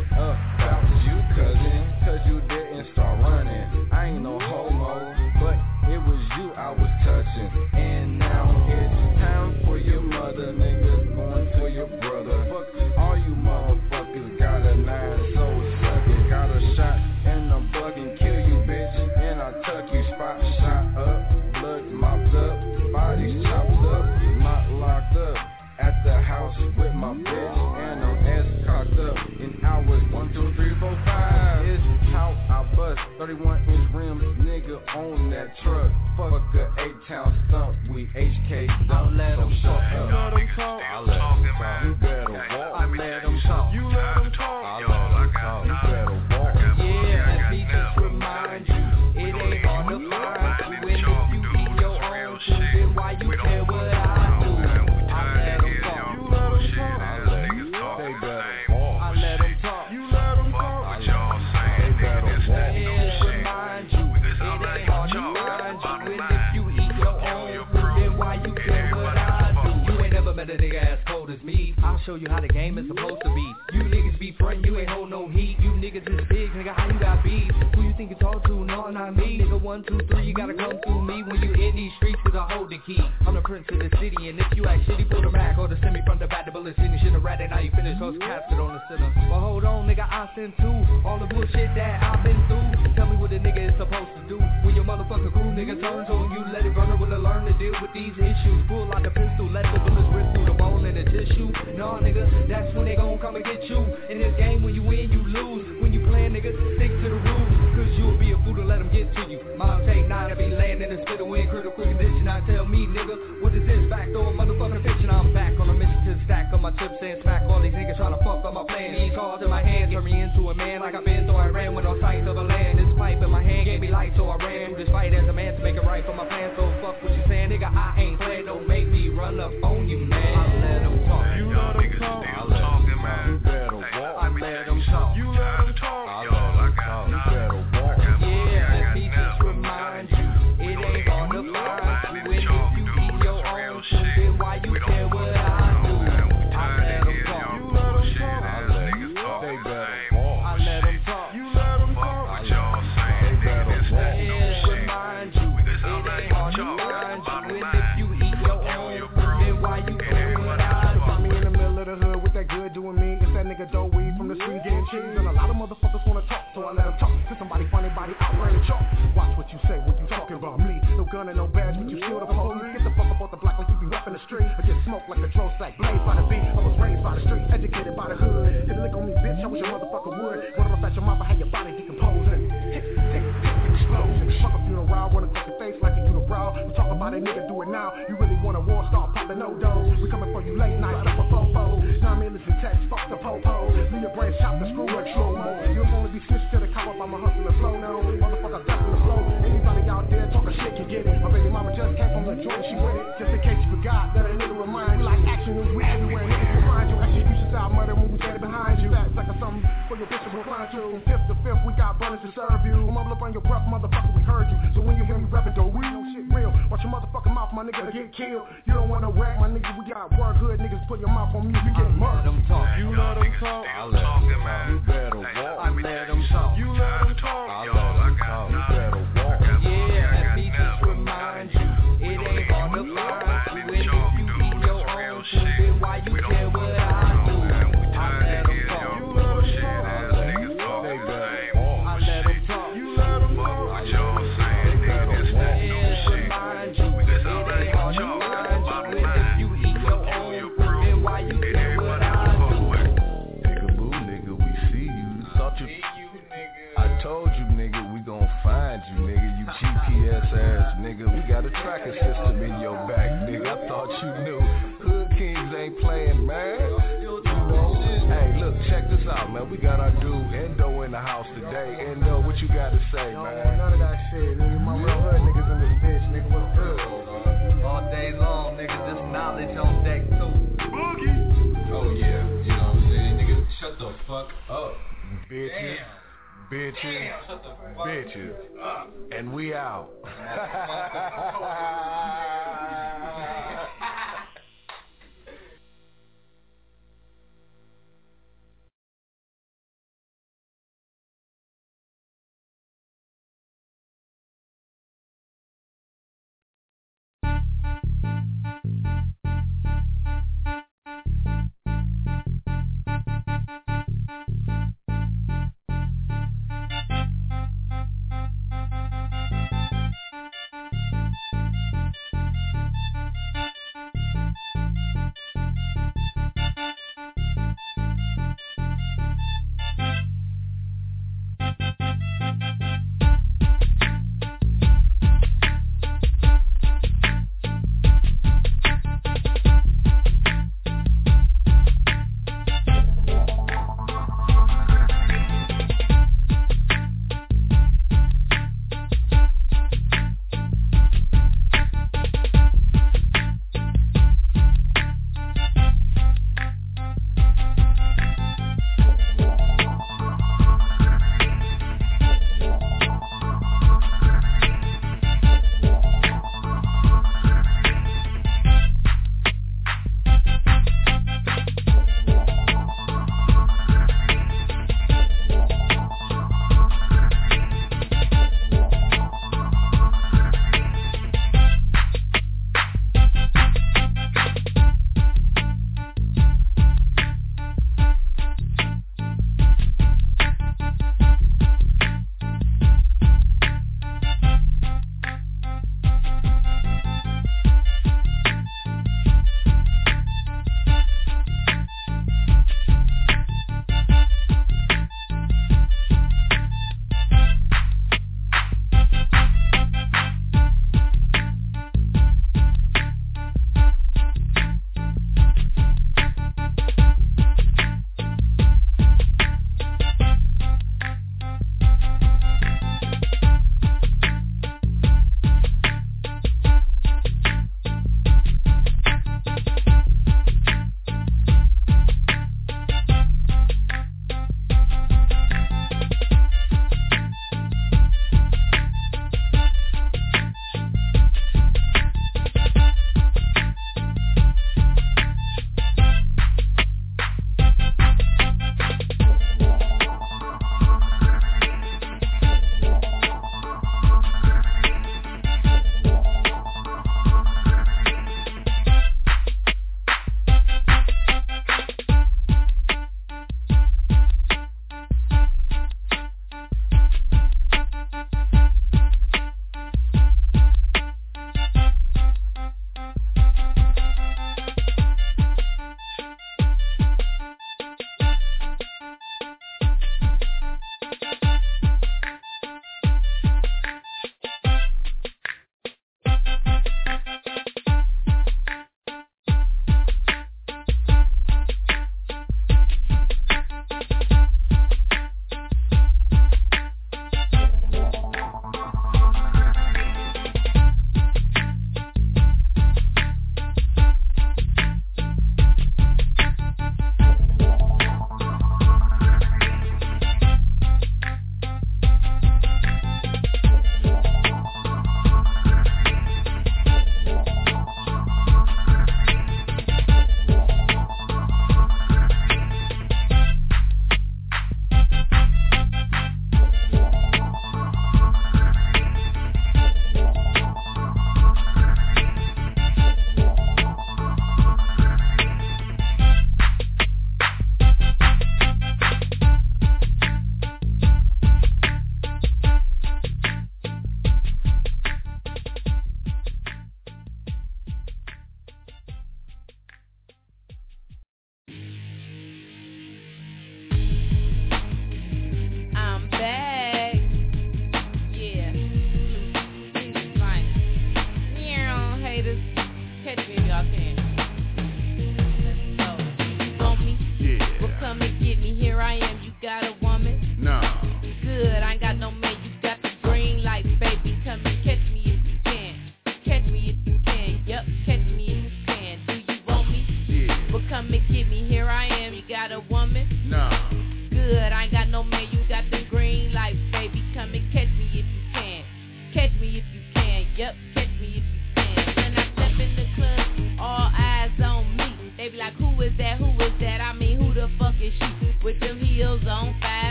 That was you, cousin, cause you didn't start running. I ain't no homo, but it was you I was touching. And now it's time for your mother, nigga, going for your brother. Fuck all you motherfuckers, got a 9, so suck it. Got a shot and I'm bugging, kill you, bitch. And I tuck you, spot shot up, blood mopped up, bodies chopped up, not locked up. At the house with my bitch and I'm ass cocked up in hours 1, 2, 3, 4, 5. It's how I bust 31-inch rims, nigga, on that truck. Fuck a 8-town stump, we HK dump. Let them talk. You let them talk. I let them talk. You better walk. I let them talk. You let them talk. I let them talk. You better walk. Yeah, let me just remind you, it ain't hard to find you. And if you eat your own food, then why you care what I do? I let them talk. You let them talk. I let them talk. They better walk. I let them talk. You let them talk. They better walk. Yeah, remind you, it ain't hard to find you. And if you eat your own food, then why you care what I do? You ain't never met a nigga as cold as me. I'll show you how the game is supposed to be. You niggas be frontin', you ain't hold no heat. You niggas is big, nigga, how you got beef? Who you think you talk to? No, not me. Nigga, 1, 2, 3, you gotta come through me. When you in these streets, cause I hold the key. I'm the prince of the city, and if you act shitty, pull the Mac or the semi from the back, the bullets in the shit, rat, and now you finish, cause casket on the center. But hold on, nigga, I sent too. All the bullshit that I've been through. Tell me what a nigga is supposed to do. When your motherfucker crew, nigga, turns on you, let it burn, will learn to deal with these issues. Pull out the pistol, let the bullets rip through the bone and the tissue. Nah, nigga, that's when they gon' come and get you. In this game, when you win, you lose. When you play, nigga, stick to the rules. Cause you'll be a fool to let them get to you. Mom take 9 to be laying in the spittle in critical condition. I tell me, nigga, what is this, fact or motherfucking fiction? I'm back on a mission to stack on my chips and smack all these niggas trying to fuck up my plan. These cards in my hand turn me into a man like I've been, so I ran with no sight of a land. This pipe in my hand gave me light, so I ran through this fight as a man to make it right for my plan. So fuck what you saying, nigga, I ain't playing. Don't make me run up on you, man. I let them talk. You let them talk. I let them talk. You better walk. I let them talk. You let them talk. I let them talk. You better walk. Yeah, let me just remind you, it ain't hard to find you. And if you eat your own food, then why you care what I do? I let them talk. You let them talk. I let them talk. They better walk. I let them talk. You let them talk. I let them talk. They better walk. Yeah, remind you, it ain't hard to find you. And if you eat your own food, then why you care what I do? Find me in the middle of the hood with that good doing me. It's that nigga dough weed from the street getting cheese. And a lot of motherfuckers wanna talk, so I let them talk. Till somebody find their body out wearing chalk. Watch what you say when you talking about me. No gun and no badge, but you still the police. Get the fuck up off the block like you be rapping the street. I just smoke like a dro sack, blazed by the beat. I was raised by the street, educated by the hood. Hit a lick on me, bitch, I wish your motherfucker would. Word up at your mama, how your body decomposing. Tick, explosion. Fuck a funeral, wanna fuck your face like you do the raw. We talk about it, nigga, do it now. You really want a war, start popping no doors. We coming for you late night, like a fofo. 9 million in text, fuck the popo. Leave your brain chopped, the screw like slow mo. You'll only be switched to the cop up, I'm a hustler flow now. Motherfucker, duck in the flow. Anybody out there talking shit can get it. My baby mama just came from the joint, she with it. Just in case you forgot, that a nigga remind you. Like action news, we everywhere, niggas can find you. Execution style murder when we standing behind you. That's like a something for your bitch will find you. From 5th to 5th, we got brothers to serve you. I'm up on your breath, motherfucker, we heard you. So when you hear me rapping, don't we know shit real. Watch your motherfucking mouth, my nigga, get killed. You don't wanna rap, my nigga, we got word hood niggas. Put your mouth on me, you get murdered. Let them talk. You let them talk. I let them talk. You better walk. I let them talk. You let them talk. I let them talk. You better walk. Yeah, let me just remind you, it ain't hard to find you. And if you eat your own food, then why you care what I do? I let them talk. You let them talk. I let them talk. They better walk. I let them talk. You let them talk. I let them talk. They better walk. Yeah, remind you, it ain't hard to find you. And if you eat your own food, then why you care what I do? Peekaboo, nigga, we see you. Thought you. I told you, nigga, we gon' find you, nigga. You GPS ass, nigga. We got a tracking system in your back, nigga. I thought you knew. Hood Kings ain't playing, man. You know? Hey, look, check this out, man. We got our dude Endo in the house today. Endo, what you got to say, man? None of that shit, nigga. My real hood niggas in this bitch, nigga. What's good? All day long, nigga, this knowledge on deck too. Boogie! Oh, yeah. You know what I'm saying? Nigga, shut the fuck up. Bitches. Damn. Bitches. And we out.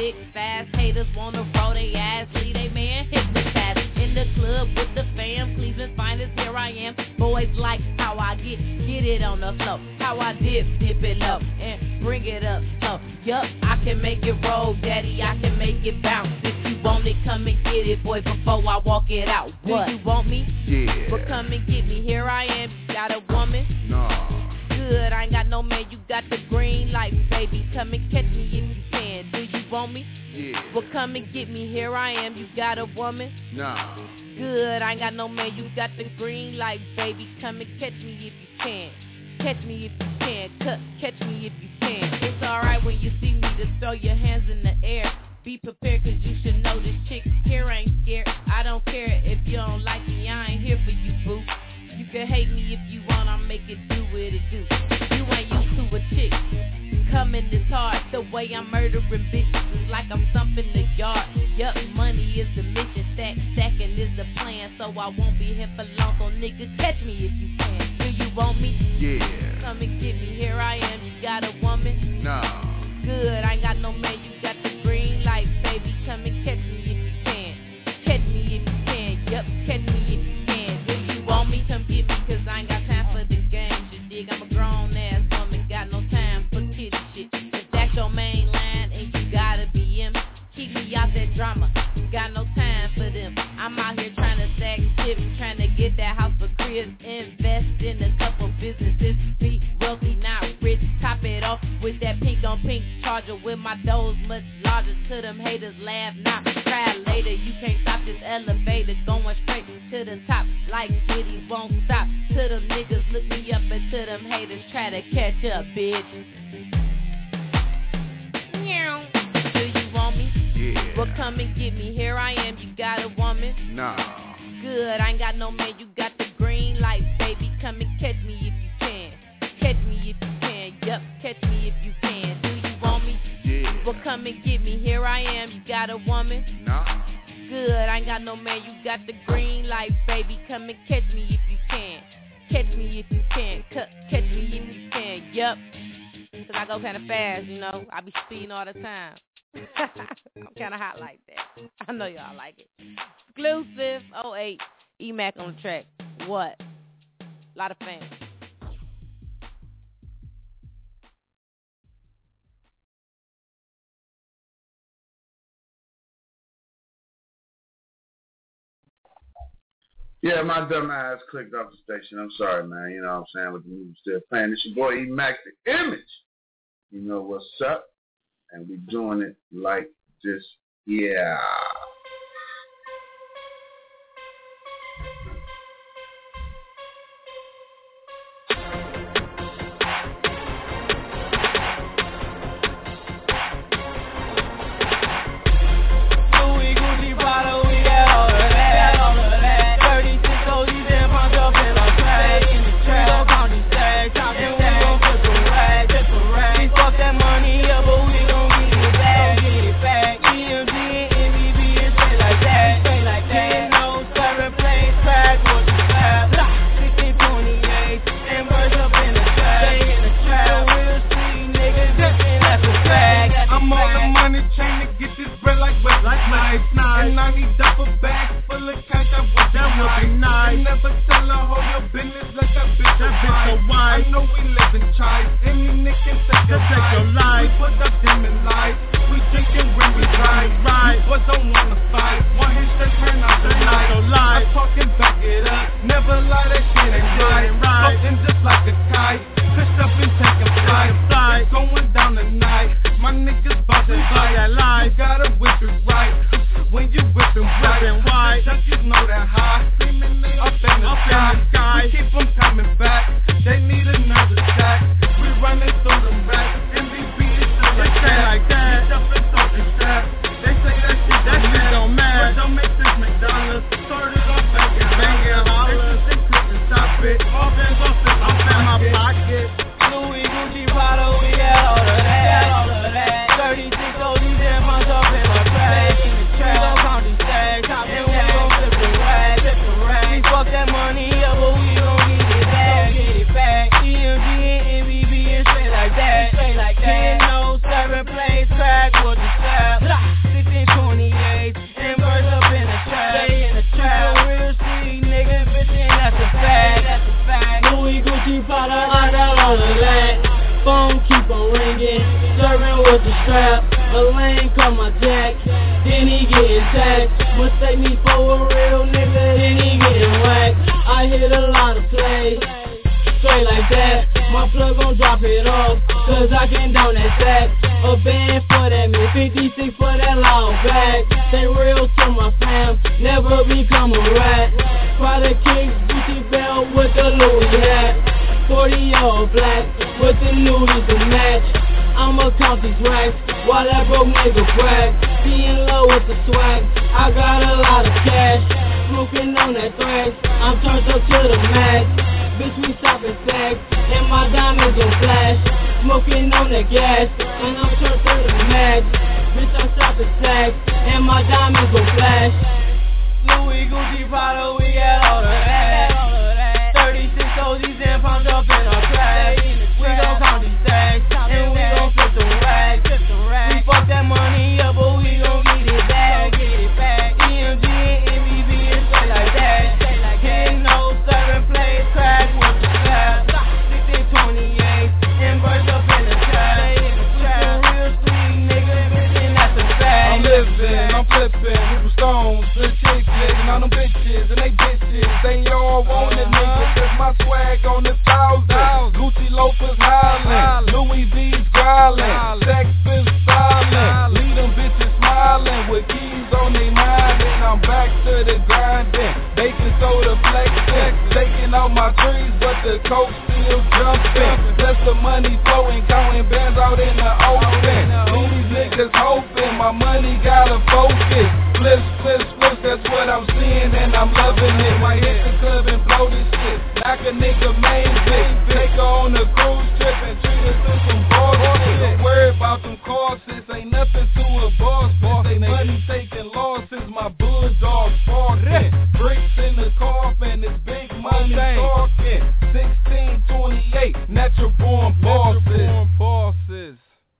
thick, fast. Haters wanna roll they ass, leave they man hypnotized. In the club with the fam, Cleveland finest, here I am. Boys like how I get it on the floor. How I dip it low, and bring it up slow. Yup, I can make it roll, daddy, I can make it bounce. If you want it, come and get it, boy, before I walk it out. What? Do you want me? Yeah. Well, come and get me, here I am. You got a woman? No. Good, I ain't got no man, you got the green light, baby. Come and catch me if you can. Do you want me? Yeah. Well, come and get me, here I am. You got a woman? Nah. Good, I ain't got no man, you got the green light, baby. Come and catch me if you can. Catch me if you can, catch me if you can. It's alright when you see me to throw your hands in the air. Be prepared, cause you should know this chick here ain't scared. I don't care if you don't like me, I ain't here for you, boo. You can hate me if you want, I'll make it do what it do. You ain't used to a chick coming this hard. The way I'm murdering bitches is like I'm thumping the yard. Yup, money is the mission, stacking is the plan. So I won't be here for long, so nigga, catch me if you can. Do you want me? Yeah. Come and get me, here I am. You got a woman? No. Good, I ain't got no man, you got the green light, baby. Come and catch me if you can. Catch me if you can, yup, catch me if you can. Do you want me? Come get me, cause I ain't got time for the games. You dig, I'm a grown ass woman, got no time for kiddie shit. If that's your main line and you gotta be him, keep me out that drama, got no time for them. I'm out here trying to stack chips, trying to get that house for cribs, invest in a couple businesses, be wealthy, not rich, top it off with that pink on pink charger with my doors much larger. To them haters laugh now, cry later. You can't stop this elevator going straight to the top like Diddy won't stop. To them niggas look me up and to them haters try to catch up, bitch. Do you want me? Yeah. Well, come and get me, here I am. You got a woman? No. Good, I ain't got no man, you got the green light, baby. Come and catch me if you can. Catch me if you can, yup, catch me if you can. Do you want me? Yeah. Well, come and get me, here I am. You got a woman? No. Good, I ain't got no man, you got the green light, baby. Come and catch me if you can. Catch me if you can, catch me if you can, yup. Cause I go kinda fast, you know. I be speeding all the time. I'm kinda hot like that. I know y'all like it. Exclusive 08 E-Mac on the track. What? Lot of fans. Yeah, my dumb ass clicked off the station. I'm sorry, man. You know what I'm saying? With the music still playing. It's your boy E-Mac, the Image. You know what's up? And we doing it like this. Yeah. And I need duffel bags full of cash, that would be nice. You never tell a hoe your business like that bitch a wife. I know we live in child, any nigga can take your life. We put up demon life, we drinking when we ride. Boys don't wanna fight, one hit they turn out the light. I talk and back it up, never lie, that shit ain't right. Floating just like a kite, pushed up and taking flight. It's going down tonight, my niggas bout to fight. You gotta whip it right. When you whippin' white, junkies know that high, seemingly up in the sky. We keep them coming back, they need another stack. We running through them racks, MVP is still like that. We jumping talking strap, they say that shit don't matter. But don't make this McDonald's, started off banging hollers. They couldn't stop it, all bands off in my pocket. Louis, Gucci, Prada, we got all of that. 36 OGs and punch up in my trash. We gon' count these stacks, and we gon' flip the rag. We fuck that money up, but we gon' get it with the strap. A lane call my jack, then he getting taxed. Mistake me for a real nigga, then he getting whacked. I hit a lot of plays, straight like that. My plug gon' drop it off, cause I can down that sack. A band for that man, 56 for that long back. Stay real to my fam, never become a rat. Prada kicks, Gucci belt with the Louis hat. 40 all black, with the nudies to match. I'ma count these racks, while that broke nigga brag. Be in love with the swag, I got a lot of cash. Smoking on that thrash, I'm turned up to the max. Bitch, we stopping stacks, and my diamonds gon' flash. Smoking on that gas, and I'm turned to the max. Bitch, I'm stopping stacks, and my diamonds gon' flash. Louis, Gucci, Prada, we got all of that. 36 OGs and pumped up in our trash. We gon' count these stacks, and we gon' flip the racks. We fuck that money up, but we gon' get it back. EMG and MBB and shit like that. Hitting no serving plays, crack with the slap. 1628 and burst up in the trap. We some real street niggas, bitch, and that's a fact. I'm living, I'm flipping, people stones, the chicks living on them bitches, and they bitches. They all want it, nigga, cause my swag on the 1,000. Gucci loafers hollin', Louis V's growlin', sex is silent. Leave them bitches smiling with keys on they mind, and I'm back to the grinding. Baking soda flexing, taking out my trees, but the coke still jumping. Plus the money flowing, counting bands out in the open. These niggas hoping my money gotta focus. Flips, flips, flips, that's what I'm seeing, and I'm loving it. Might hit the club and blow this shit. Knock a nigga main bitch. Take her on a cruise trip and treat her to some bullshit. Don't worry about them courses, ain't nothing to a boss. They money taking losses, my bulldogs barking. Bricks in the coffin, it's big money talking. 1628, natural born bosses.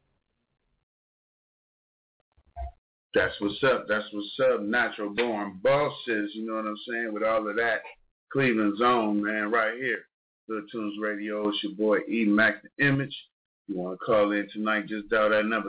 That's what's up. That's what's up. Natural born bosses. You know what I'm saying? With all of that Cleveland's own, man, right here. Good Tunes Radio. It's your boy E Mac the Image. You want to call in tonight? Just dial that number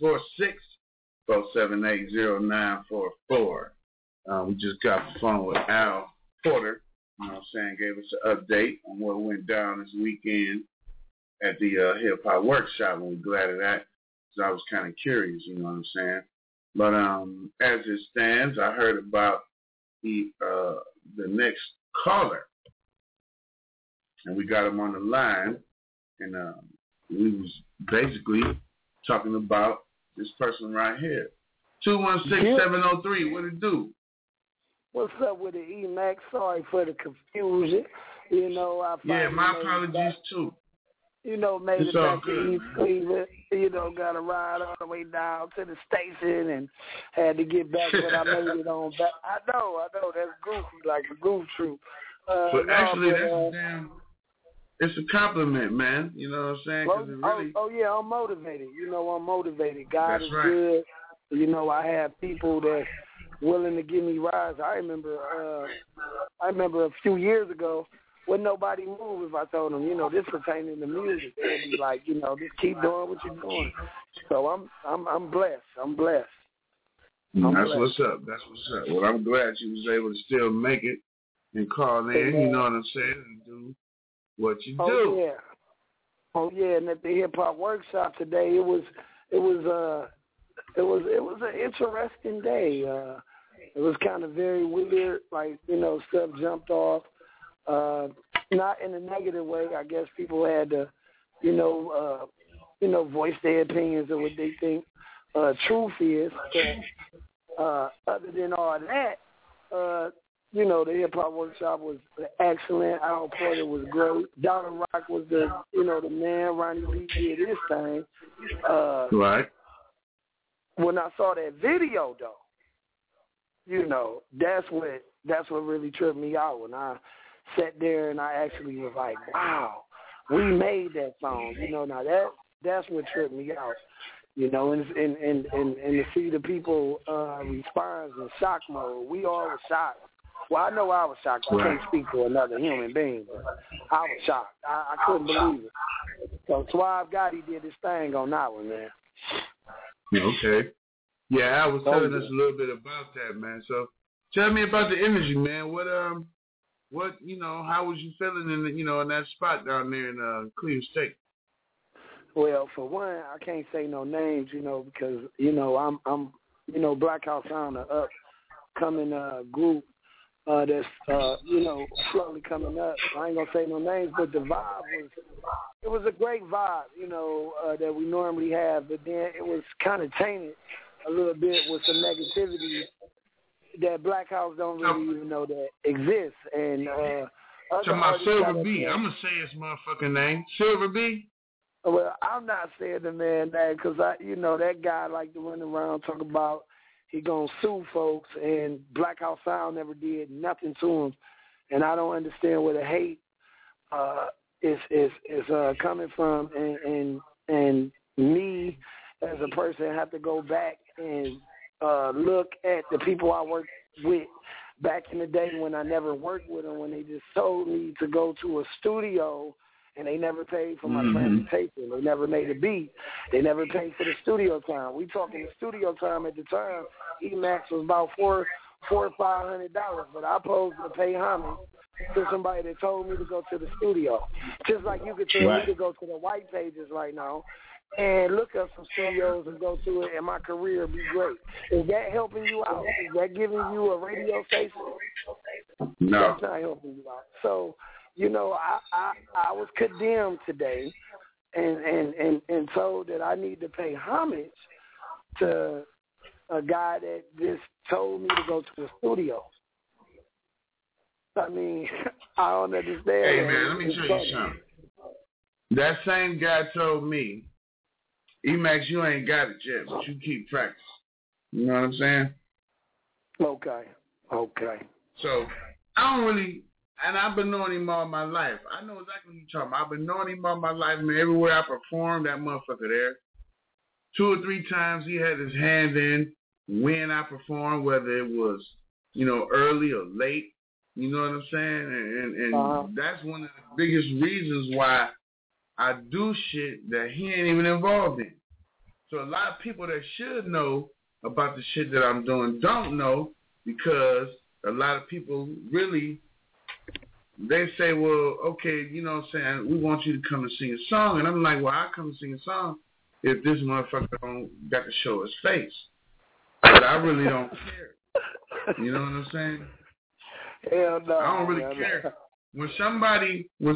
646-478-0944. We just got the phone with Al Porter. You know what I'm saying? Gave us an update on what went down this weekend at the Hip Hop Workshop. And we're glad of that because I was kind of curious. You know what I'm saying? But as it stands, I heard about the next caller, and we got him on the line, and we was basically talking about this person right here. 216-703, what it do? What's up with the E-Mac? Sorry for the confusion. You know, my apologies too. You know, made it's it back good. to East Cleveland. You know, got to ride all the way down to the station and had to get back, but I made it on back. I know, that's goofy, like a goof troop. But actually, that's a damn, it's a compliment, man. You know what I'm saying? 'Cause it really... yeah, I'm motivated. You know, I'm motivated. God that's is right. good. You know, I have people that's willing to give me rides. I remember a few years ago, wouldn't nobody move if I told them, you know, this pertaining to music. They'd be like, you know, just keep doing what you're doing. So I'm blessed. That's what's up. That's what's up. Well, I'm glad you was able to still make it and call in. You know what I'm saying, and do what you do. Oh yeah. And at the Hip Hop Workshop today, it was an interesting day. It was kind of very weird. Like, you know, stuff jumped off. Not in a negative way. I guess people had to, voice their opinions of what they think truth is. But other than all that, the Hip Hop Workshop was excellent. Al Porter was great. Donald Rock was the man. Ronnie B did his thing. Right. When I saw that video, though, that's what really tripped me out. When I sat there and I actually was like, wow, we made that song. Now that's what tripped me out. And to see the people respond in shock mode. We all were shocked. Well, I know I was shocked. I can't speak for another human being, but I was shocked. I couldn't believe it. So Suave Gotti did his thing on that one, man. Okay. Yeah, I was telling us a little bit about that, man. So tell me about the energy, man. What how was you feeling in in that spot down there in Cleveland State? Well, for one, I can't say no names, because I'm Black House Sound, an upcoming group that's slowly coming up. I ain't gonna say no names, but the vibe was a great vibe, that we normally have, but then it was kind of tainted a little bit with some negativity that Black House don't really even know that exists. And to my Silver B, I'm gonna say his motherfucking name, Silver B. Well, I'm not saying the man that because that guy like to run around talk about he gonna sue folks, and Black House Sound never did nothing to him, and I don't understand where the hate is coming from, and me as a person have to go back and look at the people I worked with back in the day when I never worked with them, when they just told me to go to a studio and they never paid for my transportation. They never made a beat. They never paid for the studio time. We talking the studio time at the time. Emax was about $400 or $500, but I posed to pay homage to somebody that told me to go to the studio. Just like you could tell me to go to the white pages right now and look up some studios and go to it, and my career be great. Is that helping you out? Is that giving you a radio station? No. That's not helping you out. So, I was condemned today and told that I need to pay homage to a guy that just told me to go to the studio. I mean, I don't understand. Hey, man, let me tell you something. That same guy told me, Emax, you ain't got it yet, but you keep practicing. You know what I'm saying? Okay. So, I don't really... And I've been knowing him all my life. I know exactly what you're talking about. I've been knowing him all my life, man. Everywhere I performed, that motherfucker there. 2 or 3 times he had his hand in when I performed, whether it was, early or late. You know what I'm saying? And that's one of the biggest reasons why I do shit that he ain't even involved in. So a lot of people that should know about the shit that I'm doing don't know, because a lot of people really... They say, well, okay, you know what I'm saying, we want you to come and sing a song. And I'm like, well, I come and sing a song if this motherfucker don't got to show his face. But I really don't care. You know what I'm saying? Hell no. I don't really care. When somebody was,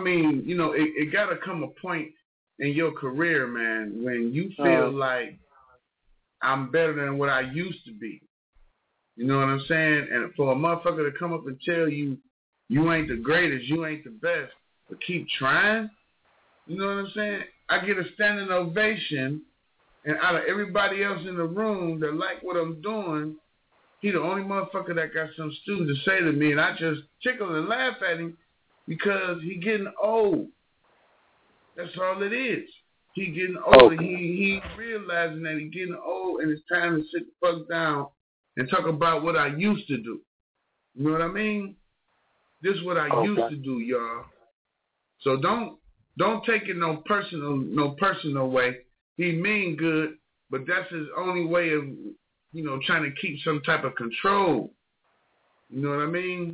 it got to come a point in your career, man, when you feel like I'm better than what I used to be. You know what I'm saying? And for a motherfucker to come up and tell you, you ain't the greatest, you ain't the best, but keep trying. You know what I'm saying? I get a standing ovation, and out of everybody else in the room that like what I'm doing, he the only motherfucker that got some stupid to say to me, and I just tickle and laugh at him because he getting old. That's all it is. He getting old, and he realizing that he getting old, and it's time to sit the fuck down and talk about what I used to do. You know what I mean? This is what I used to do, y'all. So don't take it no personal way. He mean good, but that's his only way of, trying to keep some type of control. You know what I mean?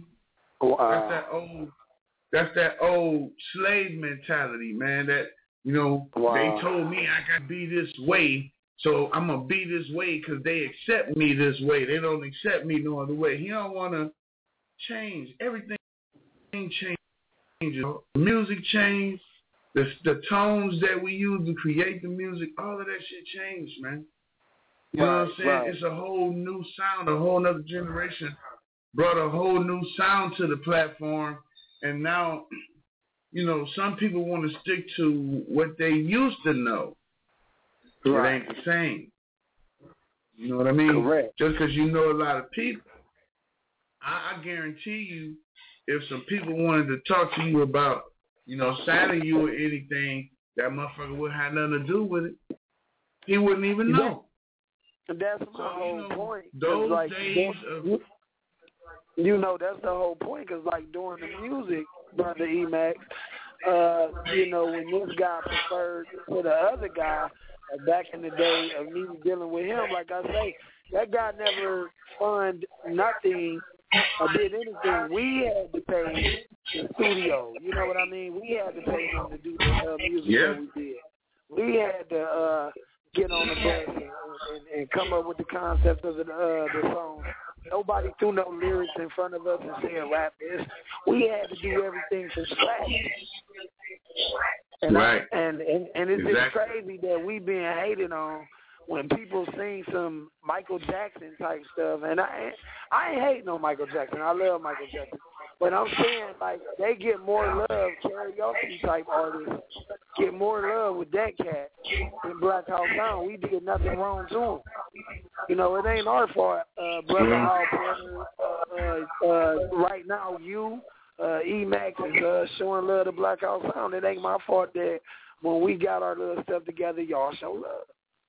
That's that old slave mentality, man. That they told me I gotta be this way, so I'm gonna be this way because they accept me this way. They don't accept me no other way. He don't wanna change everything. Changes. Music changed. The tones that we use to create the music, all of that shit changed, man. You know what I'm saying? It's a whole new sound. A whole other generation brought a whole new sound to the platform, and now, some people want to stick to what they used to know. It ain't the same. You know what I mean? Correct. Just because you know a lot of people, I guarantee you, if some people wanted to talk to you about, signing you or anything, that motherfucker wouldn't have nothing to do with it. He wouldn't even know. That's the whole point. Those days of... that's the whole point, because, during the music, Brother Emax, when this guy preferred to the other guy, back in the day of me dealing with him, like I say, that guy never funded nothing or did anything. We had to pay the studio. You know what I mean? We had to pay him to do the music that we did. We had to get on the bus and come up with the concept of the song. Nobody threw no lyrics in front of us and said rap this. We had to do everything from scratch. And it's just crazy that we being hated on when people sing some Michael Jackson type stuff. And I ain't hating on Michael Jackson. I love Michael Jackson. But I'm saying, like, they get more love, karaoke type artists get more love with that cat than Black House Sound. We did nothing wrong to him. You know, it ain't our fault, Brother Hall Porter. Right now, E-Max is showing love to Black House Sound. It ain't my fault that when we got our little stuff together, y'all show love.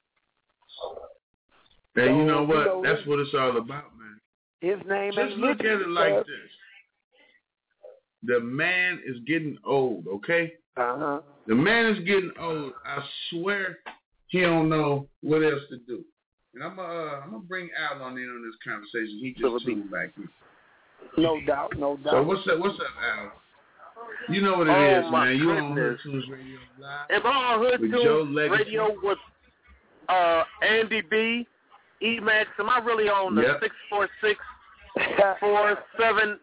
And so, you know what? That's what it's all about, man. His name Just is look at it like this. The man is getting old, okay? Uh-huh. The man is getting old. I swear he don't know what else to do. And I'm gonna bring Al on in on this conversation. He just tuned back in. No doubt. So what's up, Al? You know what it is, man. You on Hood Tunes Radio Live. If I'm on Hood Tunes Radio with Andy B, E-Max, am I really on the 646-478-0944?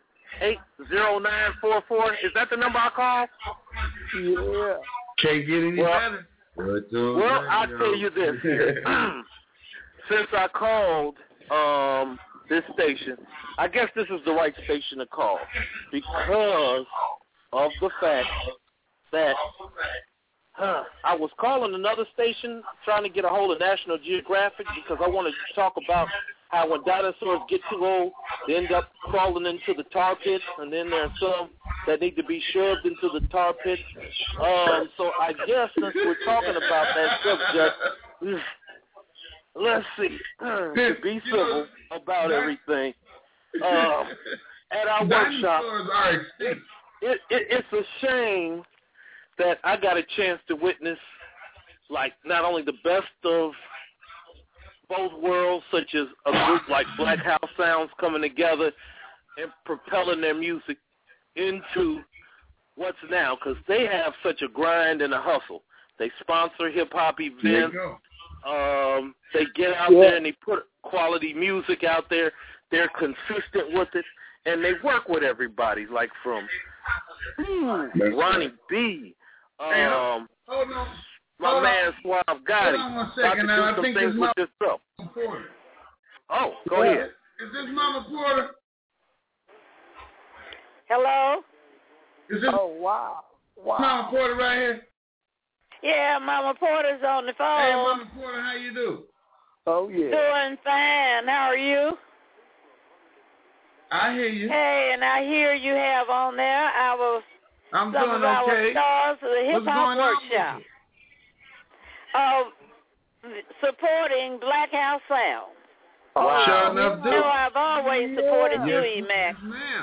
Is that the number I call? Yeah. Can't get any better. Well, I'll tell you this here. Since I called this station, I guess this is the right station to call because of the fact that I was calling another station trying to get a hold of National Geographic because I wanted to talk about how when dinosaurs get too old, they end up crawling into the tar pits, and then there are some that need to be shoved into the tar pits. So I guess since we're talking about that subject, let's see, to be civil about everything. At our workshop, it's a shame that I got a chance to witness, like, not only the best of both worlds, such as a group like Black House Sounds coming together and propelling their music into what's now, because they have such a grind and a hustle. They sponsor hip-hop events. They get out there and they put quality music out there. They're consistent with it, and they work with everybody, like from Ronnie B, hold on. My man Suave Gotti. Hold on 1 second now. I think it's Mama Porter. Oh, go ahead. Is this Mama Porter? Hello? Is this wow. Mama Porter right here? Yeah, Mama Porter's on the phone. Hey, Mama Porter, how you do? Oh, yeah. Doing fine. How are you? I hear you. Hey, and I hear you have on there I'm some doing of our okay. stars of the hip-hop workshop. Supporting Black House Sound. Wow. Sure enough, you know, I've always supported you, E-Max.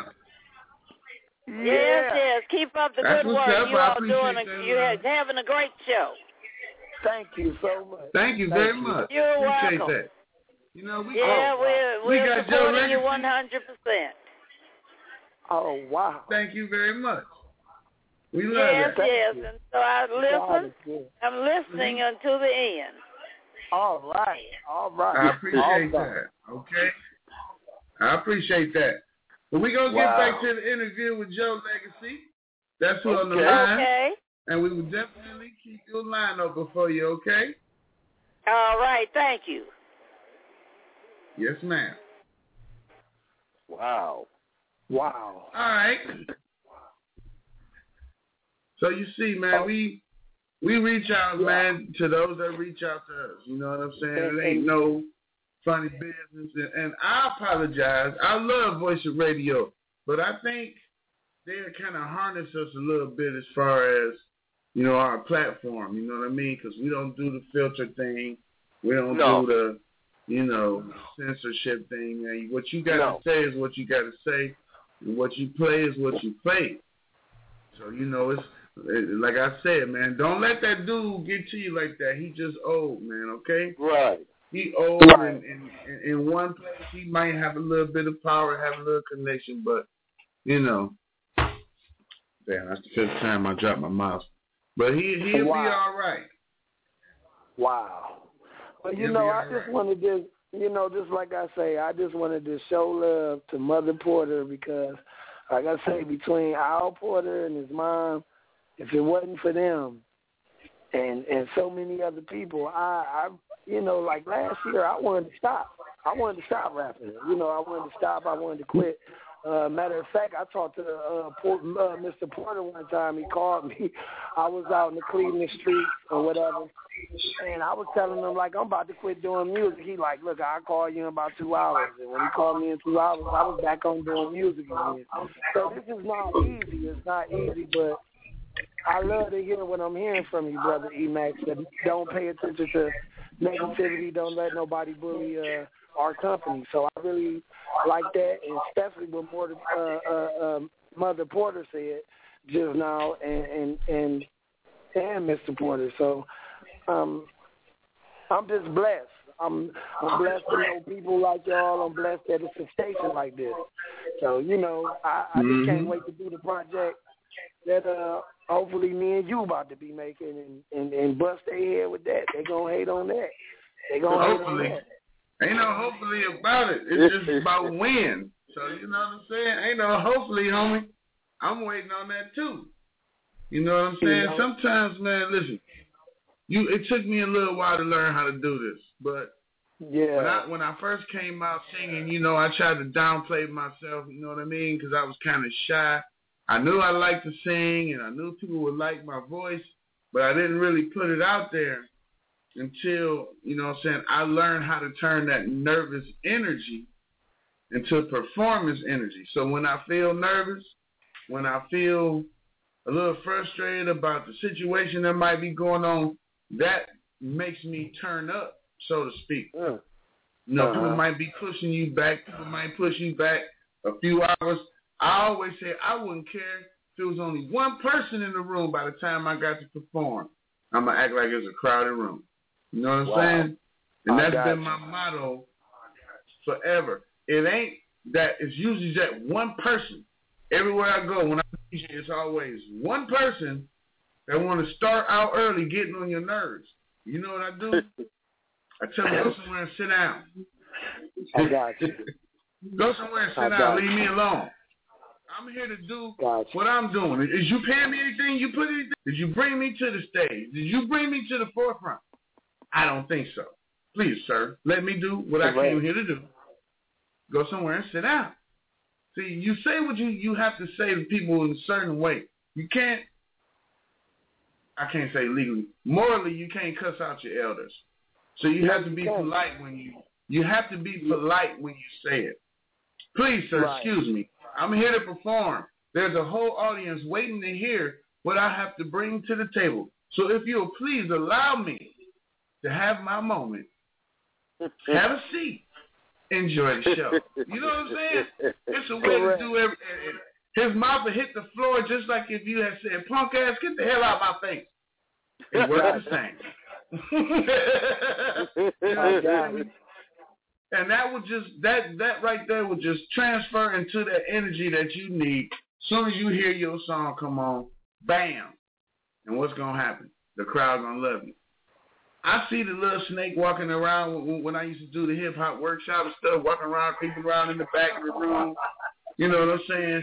Yes. Keep up the good work. You all doing. You're having a great show. Thank you so much. Thank you very much. You're Appreciate welcome. that. You know, we're supporting you 100%. Oh, wow. Thank you very much. We love it. Yes. And so I listen. I'm listening until the end. All right. I appreciate that. Okay. I appreciate that. But we're going to get back to the interview with Joe Legacy. That's who on the line. Okay. And we will definitely keep your line open for you, okay? All right. Thank you. Yes, ma'am. Wow. All right. So you see, man, we reach out, man, to those that reach out to us. You know what I'm saying? It ain't no funny business. And I apologize. I love Voice of Radio, but I think they kind of harness us a little bit as far as, you know, our platform. You know what I mean? Because we don't do the filter thing. We don't do the, you know, censorship thing. Man. What you got to say is what you got to say. And what you play is what you play. So, you know, Like I said, man, don't let that dude get to you like that. He just old, man, okay? Right. He old, and in one place he might have a little bit of power, have a little connection, but, damn, that's the fifth time I dropped my mouse. But he'll be all right. Wow. Well, I just wanted to, just like I say, I just wanted to show love to Mother Porter because, like I say, between Al Porter and his mom, if it wasn't for them and so many other people, I like last year, I wanted to stop. I wanted to stop rapping. I wanted to stop. I wanted to quit. Matter of fact, I talked to Mr. Porter one time. He called me. I was out in the Cleveland streets or whatever, and I was telling him, like, I'm about to quit doing music. He like, look, I'll call you in about 2 hours. And when he called me in 2 hours, I was back on doing music again. So this is not easy. It's not easy, but I love to hear what I'm hearing from you, Brother E-Max, that don't pay attention to negativity, don't let nobody bully our company. So I really like that, and especially what Mother Porter said just now, and Mr. Porter. So I'm just blessed. I'm blessed to know people like y'all. I'm blessed that it's a station like this. So I just can't wait to do the project that hopefully me and you about to be making, and bust their head with that. They gonna hate on that. They gonna hate on that. Ain't no hopefully about it. It's just about when. So you know what I'm saying? Ain't no hopefully, homie. I'm waiting on that too. You know what I'm saying? Sometimes, man, listen. It took me a little while to learn how to do this, but when I first came out singing, I tried to downplay myself. You know what I mean? Because I was kind of shy. I knew I liked to sing, and I knew people would like my voice, but I didn't really put it out there until, I learned how to turn that nervous energy into performance energy. So when I feel nervous, when I feel a little frustrated about the situation that might be going on, that makes me turn up, so to speak. People might be pushing you back. People might push you back a few hours. I always say I wouldn't care if there was only one person in the room by the time I got to perform. I'm going to act like it's a crowded room. You know what I'm saying? And that's been my motto forever. It ain't that. It's usually that one person. Everywhere I go, when I teach, it's always one person that want to start out early getting on your nerves. You know what I do? I tell them, go somewhere and sit down. I got you. Go somewhere and sit down. Leave me alone. I'm here to do what I'm doing. Is you paying me anything? You put anything? Did you bring me to the stage? Did you bring me to the forefront? I don't think so. Please, sir, let me do what I came here to do. Go somewhere and sit down. See, you say what you have to say to people in a certain way. You can't, I can't say legally, morally you can't cuss out your elders. So you have to be polite when you have to be polite when you say it. Please, sir, excuse me. I'm here to perform. There's a whole audience waiting to hear what I have to bring to the table. So if you'll please allow me to have my moment, have a seat, enjoy the show. You know what I'm saying? It's a way to do everything. His mouth would hit the floor just like if you had said, punk ass, get the hell out of my face. It works the same. You know what I'm saying? And that would just, that right there would just transfer into that energy that you need. As soon as you hear your song come on, bam. And what's going to happen? The crowd's going to love you. I see the little snake walking around when I used to do the hip-hop workshop and stuff, walking around, creeping around in the back of the room. You know what I'm saying?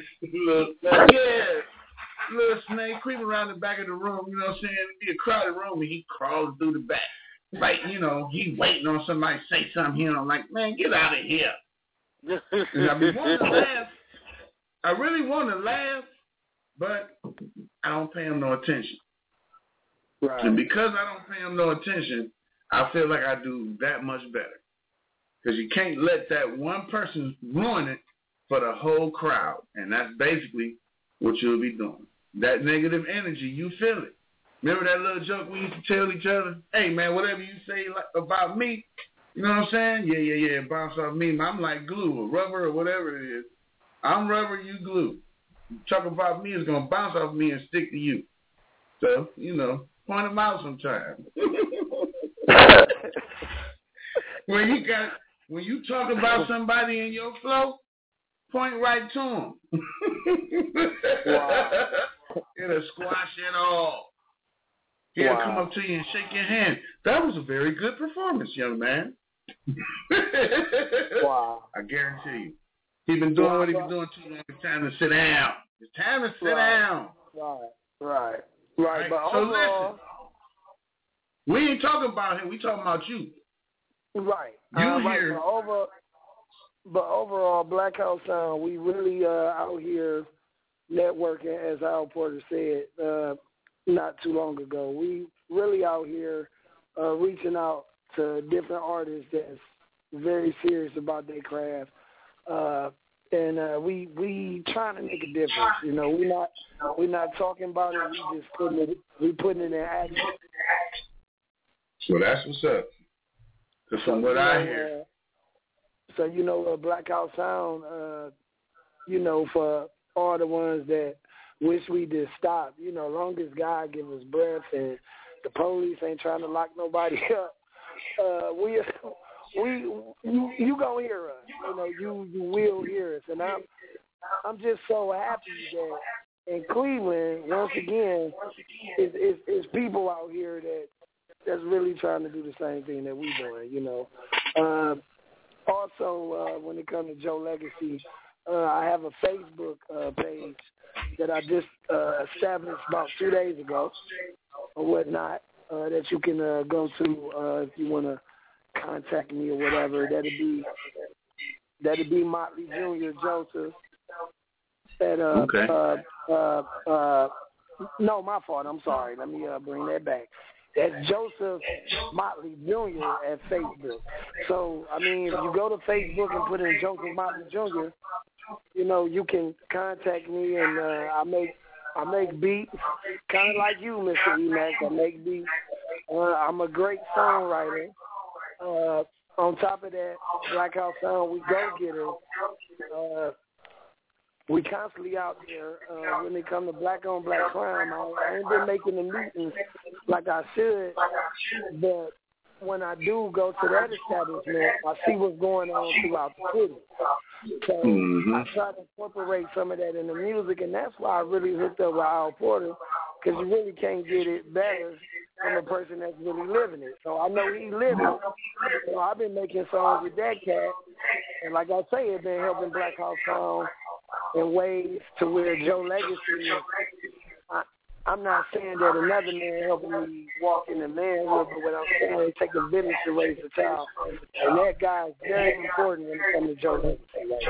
Little snake creeping around the back of the room, you know what I'm saying? It'd be a crowded room and he crawls through the back. Like, he waiting on somebody to say something here. And I'm like, man, get out of here. And I want to laugh. I really want to laugh, but I don't pay him no attention. Right. And because I don't pay him no attention, I feel like I do that much better. Because you can't let that one person ruin it for the whole crowd. And that's basically what you'll be doing. That negative energy, you feel it. Remember that little joke we used to tell each other? Hey, man, whatever you say about me, you know what I'm saying? Yeah, bounce off me. I'm like glue or rubber or whatever it is. I'm rubber, you glue. You talk about me, it's going to bounce off me and stick to you. So, point them out sometime. When you talk about somebody in your flow, point right to them. Wow. It'll squash it all. He'll come up to you and shake your hand. That was a very good performance, young man. Wow. I guarantee you. He's been doing what he's been doing too long. It's time to sit down. It's time to sit down. Right. But so overall, listen, we ain't talking about him. We talking about you. Right. Here. But overall, Black House Sound, we really out here networking, as Al Porter said not too long ago. We really out here reaching out to different artists that's very serious about their craft. And we trying to make a difference. We're not talking about it. We putting it in action. So that's what's up. Because from what I hear. So Black House Sound. For all the ones that wish we just stop. Long as God give us breath and the police ain't trying to lock nobody up. You gonna hear us. You will hear us, and I'm just so happy that in Cleveland, once again, is people out here that's really trying to do the same thing that we doing. Also, when it comes to Joe Legacy, I have a Facebook page that I just established about 2 days ago or whatnot that you can go to if you want to contact me or whatever. That'd be Motley Jr. Joseph. No, my fault. I'm sorry. Let me bring that back. That's Joseph Motley Jr. at Facebook. So, if you go to Facebook and put in Joseph Motley Jr., you can contact me, and I make beats, kind of like you, Mr. Emax. I make beats. I'm a great songwriter. On top of that, Black House Sound, we go-getters. We constantly out there. When it comes to black-on-black crime, I ain't been making the meetings like I should, but when I do go to that establishment, I see what's going on throughout the city. So I try to incorporate some of that in the music, and that's why I really hooked up with Al Porter, because you really can't get it better from a person that's really living it. So I know he's living it. So I've been making songs with that cat, and like I say, it's been helping Black House Sound in ways to where Joe Legacy is. I'm not saying that another man helping me walk in the manhood, but what I'm saying is it takes a village to raise a child. And that guy is very important when it comes to Joe Legacy.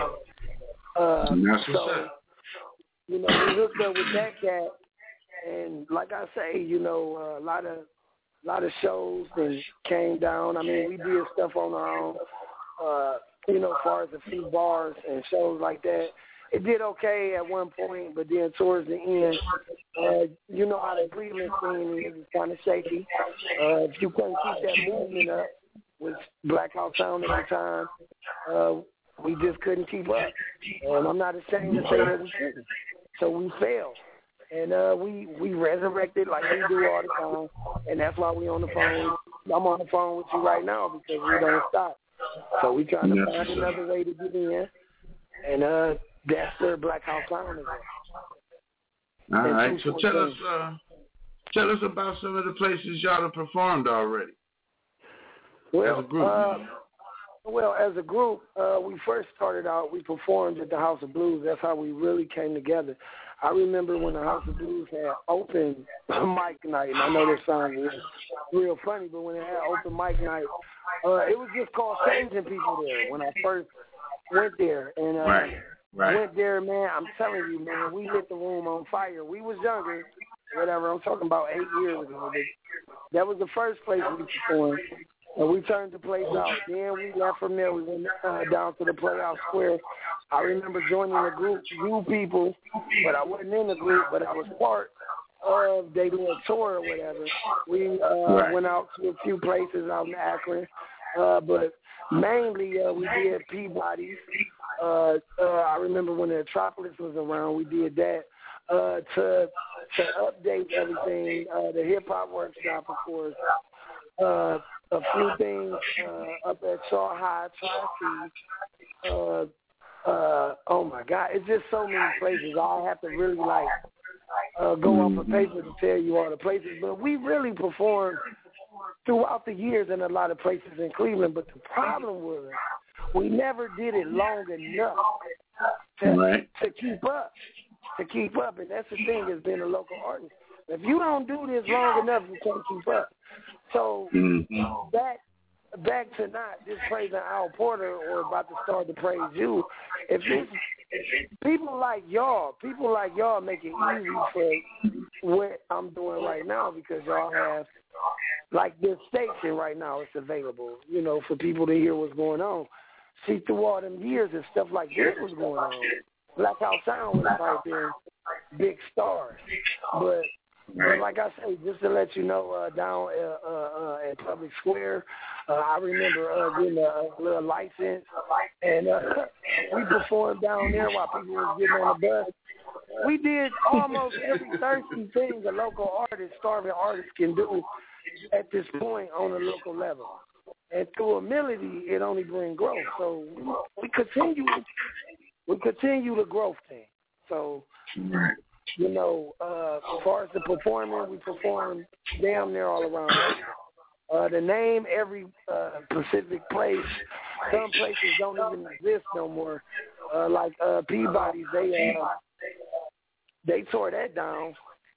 We hooked up with that cat, and like I say, a lot of shows and came down. We did stuff on our own, as far as a few bars and shows like that. It did okay at one point, but then towards the end, you know how the Cleveland scene is kind of shaky. If you couldn't keep that movement up with Black House Sound at the time, we just couldn't keep up. And I'm not ashamed to say that we couldn't. So we failed. And we resurrected like we do all the time. And that's why we on the phone. I'm on the phone with you right now because we don't stop. So we trying to find another way to get in. And that's where Black House Sound is at. All right, so tell us about some of the places y'all have performed already. Well, as a group. As a group, we first started out, we performed at the House of Blues. That's how we really came together. I remember when the House of Blues had open mic night, and I know that sounds real funny, but when it had open mic night, it was just called changing people there when I first went there. And went there, man, I'm telling you, man, we lit the room on fire. We was younger, whatever, I'm talking about 8 years ago. But that was the first place we performed. And we turned the place out. Then we left from there. We went down to the Playhouse Square. I remember joining a group, You People, but I wasn't in the group, but I was part of they do a tour or whatever. We went out to a few places out in Akron, but mainly we did Peabody's. I remember when the Metropolis was around, we did that. To update everything. The hip hop workshop, of course. A few things up at Shaw High, Tri-C. Oh my God, it's just so many places. I have to really go off of paper to tell you all the places. But we really performed throughout the years in a lot of places in Cleveland. But the problem was we never did it long enough to keep up. And that's the thing as being a local artist. If you don't do this long enough, you can't keep up. So back to not just praising Al Porter or about to start to praise you. If people like y'all make it easy for what I'm doing right now, because y'all have like this station right now, it's available, for people to hear what's going on. See, through all them years and stuff like this was going on, Black House Sound was right there, big stars. But like I say, just to let you know, down at Public Square, I remember getting a little license, and we performed down there while people were getting on the bus. We did almost every thirsty thing a local artist, starving artist can do at this point on a local level. And through humility, it only brings growth. So we continue the growth thing. So, as far as the performing, we perform damn near all around. The name every specific place. Some places don't even exist no more. Like Peabody's, they tore that down.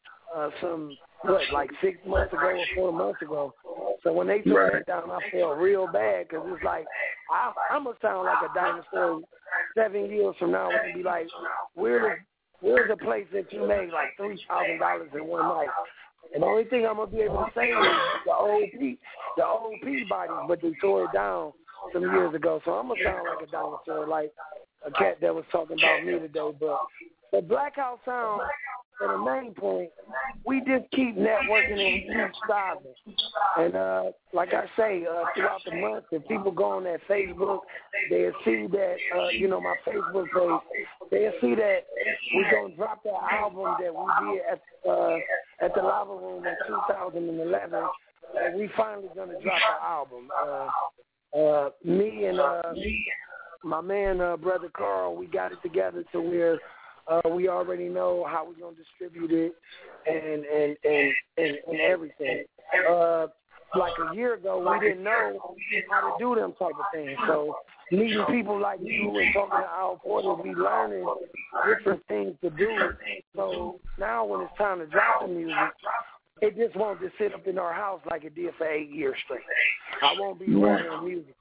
6 months ago or 4 months ago. So when they tore that down, I felt real bad because it's like I'm gonna sound like a dinosaur 7 years from now. And be like, where's the place that you made like $3,000 in one night? And the only thing I'm gonna be able to say is the old Peabody, but they tore it down some years ago. So I'm gonna sound like a dinosaur, like a cat that was talking about me today. But the Black House Sound, for the main point, we just keep networking and keep striving. And like I say, throughout the month, if people go on that Facebook, they'll see that, my Facebook page, they'll see that we're going to drop that album that we did at the Lava Room in 2011. We finally going to drop the album. Me and my man, Brother Carl, we got it together to where we already know how we're going to distribute it and everything. Like a year ago, we didn't know how to do them type of things. So meeting people like you and talking to Al Porter, we learning different things to do. So now when it's time to drop the music, it just won't just sit up in our house like it did for 8 years straight. I won't be ordering music.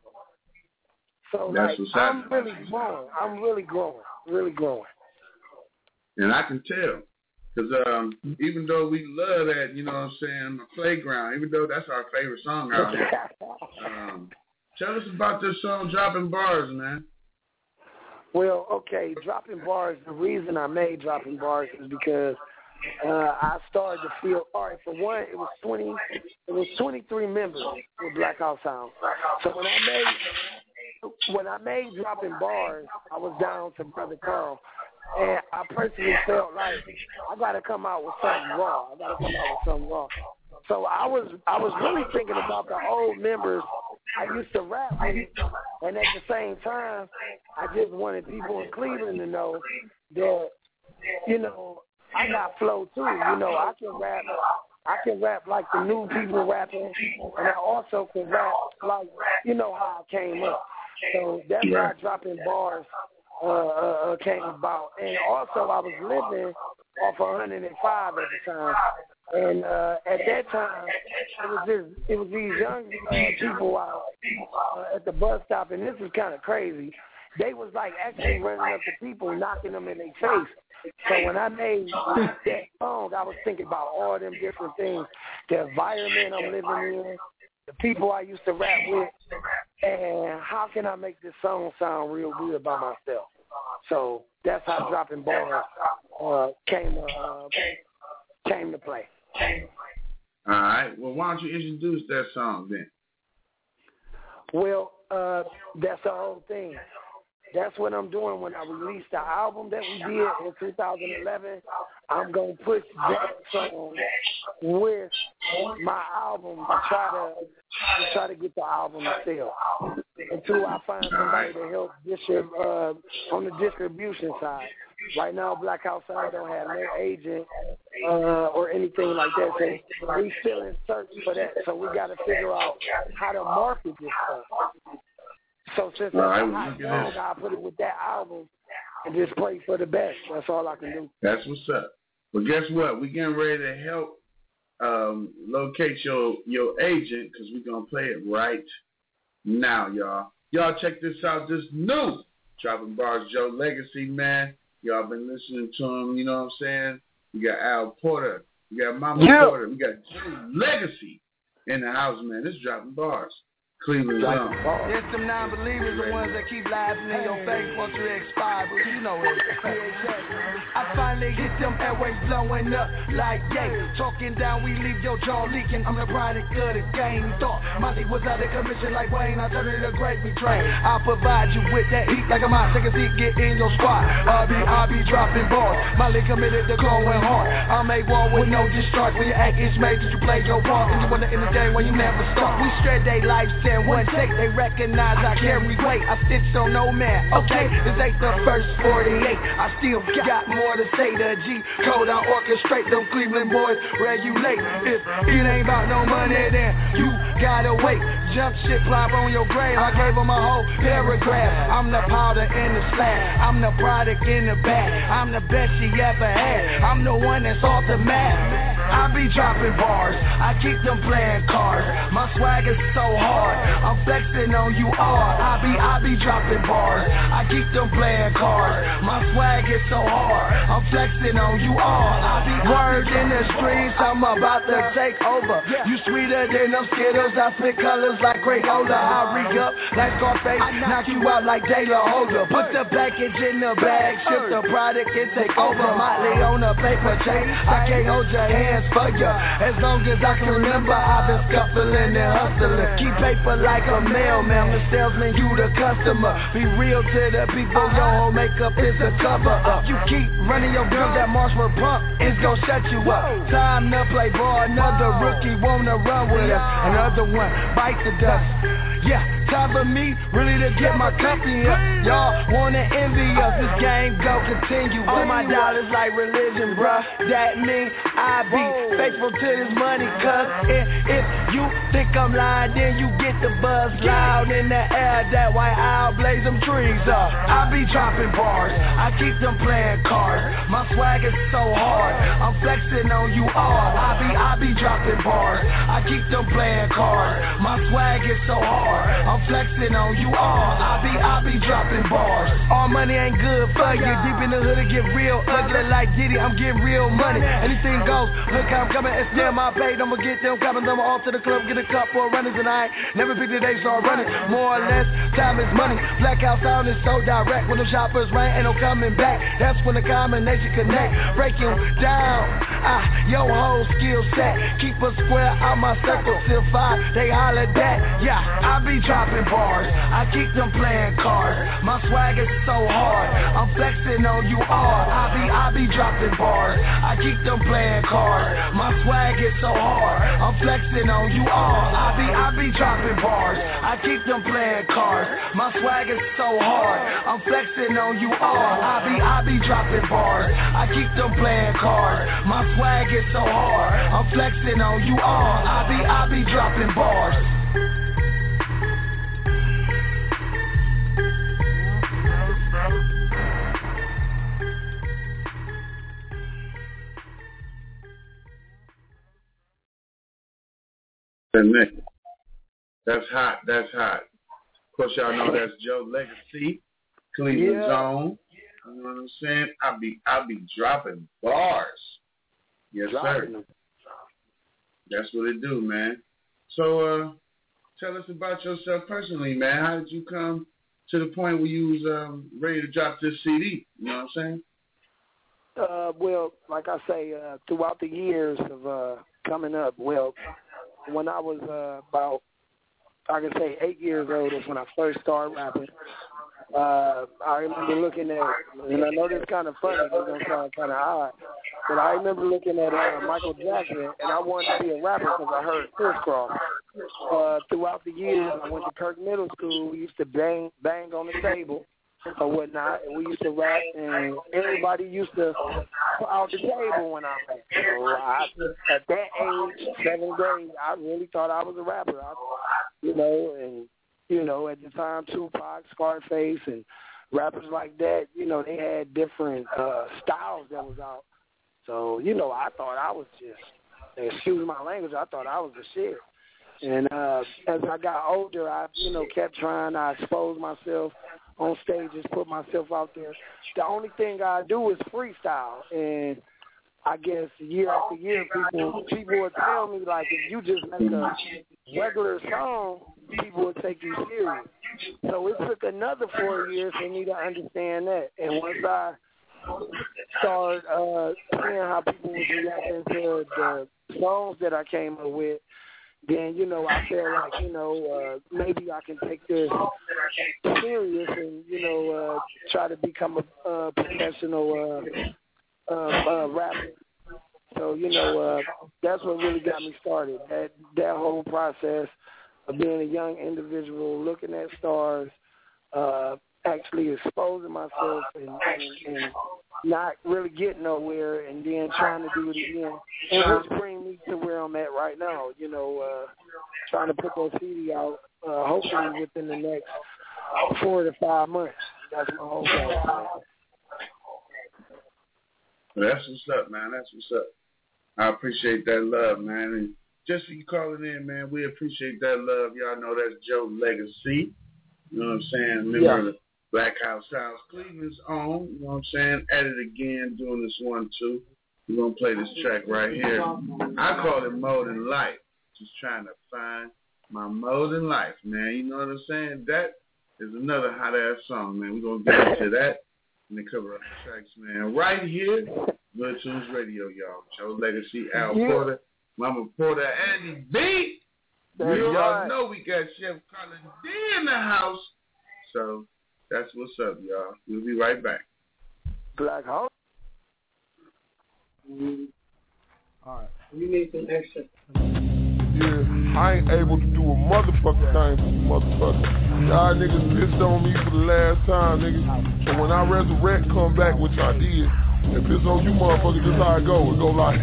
So I'm really growing. And I can tell, because even though we love that, the playground, even though that's our favorite song out here, tell us about this song, Dropping Bars, man. Well, okay, Dropping Bars, the reason I made Dropping Bars is because I started to feel, all right, for one, it was 23 members with Black House Sound. So when I made Dropping Bars, I was down to Brother Carl. And I personally felt like I got to come out with something raw. So I was really thinking about the old members I used to rap with, and at the same time, I just wanted people in Cleveland to know that, I got flow too. I can rap like the new people rapping, and I also can rap like, how I came up. So that's why Dropping Bars came about. And also I was living off 105 at the time. And at that time, it was these young people out at the bus stop, and this is kind of crazy. They was like actually running up to people, knocking them in their face. So when I made that song, I was thinking about all them different things, the environment I'm living in, the people I used to rap with, and how can I make this song sound real good by myself? So that's how Dropping Bars came to play. All right. Well, why don't you introduce that song then? Well, that's the whole thing. that's what I'm doing when I release the album that we did in 2011. I'm going to push that song with my album to try to get the album to sell until I find somebody to help on the distribution side. Right now, Black House Sound don't have no agent or anything like that, so we still in search for that. So we got to figure out how to market this stuff. So since that's a hot song, I put it with that album and just play for the best. That's all I can do. That's what's up. But guess what? We're getting ready to help locate your agent because we're going to play it right now, y'all. Y'all check this out. This new Dropping Bars Joe Legacy, man. Y'all been listening to him, you know what I'm saying? We got Al Porter. We got Mama Porter. We got Joe Legacy in the house, man. This is Dropping Bars. Cleveland Zone. There's some non-believers, the ones that keep laughing in your face once you expire, but you know it. I finally hit them airways blowing up like yay. Talking down, we leave your jaw leaking. I'm the product of the game. Thought Monty was out of commission like Wayne. I turned it to gravy train. I'll provide you with that heat like a mouse. Take a seat, get in your squad. I'll be dropping bars. Molly committed to going hard. I'll make war with no discharge. When your act is made, did you play your part? And you wanna end the game when you never start. We straight they life. One take, they recognize I carry weight. I stitched on no man. Okay, this ain't the first 48. I still got more to say. The G code, I orchestrate them Cleveland boys regulate. If it ain't about no money, then you gotta wait. Jump shit, plop on your grave. I gave them a whole paragraph. I'm the powder in the slash. I'm the product in the bag. I'm the best she ever had. I'm the one that's off the map. I be dropping bars. I keep them playing cards. My swag is so hard. I'm flexing on you all. I be dropping bars. I keep them playing cards. My swag is so hard. I'm flexing on you all. I be word in the streets. I'm about to take over. You sweeter than them Skittles. I spit colors like Crayola. I re-up like Scarface. Knock you out like De La Hoya. Put the package in the bag. Ship the product and take over. Motley on a paper chain. I can't hold your hands for ya. As long as I can remember, I've been scuffling and hustling. Keep paper like a mailman, the salesman, you the customer. Be real to the people, your whole makeup is a cover up. You keep running your girl, that Marshall pump is gon' shut you up. Time to play ball, another rookie wanna run with us. Another one, bite the dust. Yeah, time for me, really to get my company up. Y'all wanna envy us, this game gon' continue. All my dollars like religion, bruh. That mean I be faithful to this money, cuz if you think I'm lying, then you get the buzz loud in the air. That white owl blaze them trees up. I be dropping bars, I keep them playing cards. My swag is so hard, I'm flexing on you all. I be dropping bars, I keep them playing cards. My swag is so hard, I'm flexing on you all. I be dropping bars. All money ain't good for you. Deep in the hood, it get real ugly like Diddy. I'm getting real money. Anything goes. Look how I'm coming. It's near my pay. I'ma get them copping them off to the club. Get a cup for runners and I ain't never picked the day, start running. More or less, time is money. Black House Sound is so direct. When the shoppers rain, ain't no coming back. That's when the combination connect. Break you down. Your whole skill set. Keep a square out my circle till 5. They holler that. Yeah, I be dropping bars. I keep them playing cards. My swag is so hard. I'm flexing on you all. I be dropping bars. I keep them playing cards. My swag is so hard. I'm flexing on you all. I be dropping bars. I keep them playing cards. My swag is so hard. I'm flexing on you all. I be dropping bars. I keep them playing cards. My swag is so hard. I'm flexing on you all. I be dropping bars. That's hot. That's hot. Of course, y'all know that's Joe Legacy, Cleveland Zone. You know what I'm saying? I'll be dropping bars. Yes, sir. That's what it do, man. So, tell us about yourself personally, man. How did you come to the point where you was ready to drop this CD? You know what I'm saying? Well, like I say, throughout the years of coming up, well, when I was about, I can say 8 years old is when I first started rapping. I remember looking at, and I know this kind of funny, it's going to sound kind of odd, but I remember looking at Michael Jackson, and I wanted to be a rapper because I heard Crisscross. Throughout the years, I went to Kirk Middle School. We used to bang on the table or whatnot, and we used to rap, and everybody used to put out the table when I rapped. So at that age, 7th grade, I really thought I was a rapper. At the time, Tupac, Scarface, and rappers like that, they had different styles that was out. So, I thought I was just, excuse my language, I thought I was the shit. And as I got older, I, kept trying. I exposed myself on stages, put myself out there. The only thing I do is freestyle. And I guess year after year, people would tell me, like, if you just make a regular song, people would take you serious. So it took another 4 years for me to understand that. And once I started seeing how people was reacting to the songs that I came up with, then, I felt like, maybe I can take this serious and, try to become a professional rapper. So, that's what really got me started, that whole process of being a young individual, looking at stars, actually exposing myself and not really getting nowhere, and then trying to do it again. And which brings me to where I'm at right now, trying to put that CD out, hopefully within the next 4 to 5 months. That's my whole goal. That's what's up, man. That's what's up. I appreciate that love, man. And just for you calling in, man, we appreciate that love. Y'all know that's Joe Legacy. You know what I'm saying? Member of the Black House Sounds, Cleveland's own. You know what I'm saying? At it again, doing this 1-2. We're going to play this track right here. I call it More Than Life. Just trying to find my more than life, man. You know what I'm saying? That is another hot-ass song, man. We're going to get into that and then cover up the tracks, man. Right here, Good Tunes Radio, y'all. Joe Legacy, Al Porter, Mama Porter, Andy B. You all know we got Chef Colin D in the house. So that's what's up, y'all. We'll be right back. Black House. All right. You need some extra. Yeah, I ain't able to do a motherfucking thing for you motherfuckers. Y'all niggas pissed on me for the last time, niggas. So when I resurrect, come back, which I did, and piss on you motherfuckers, just how it go. It go like...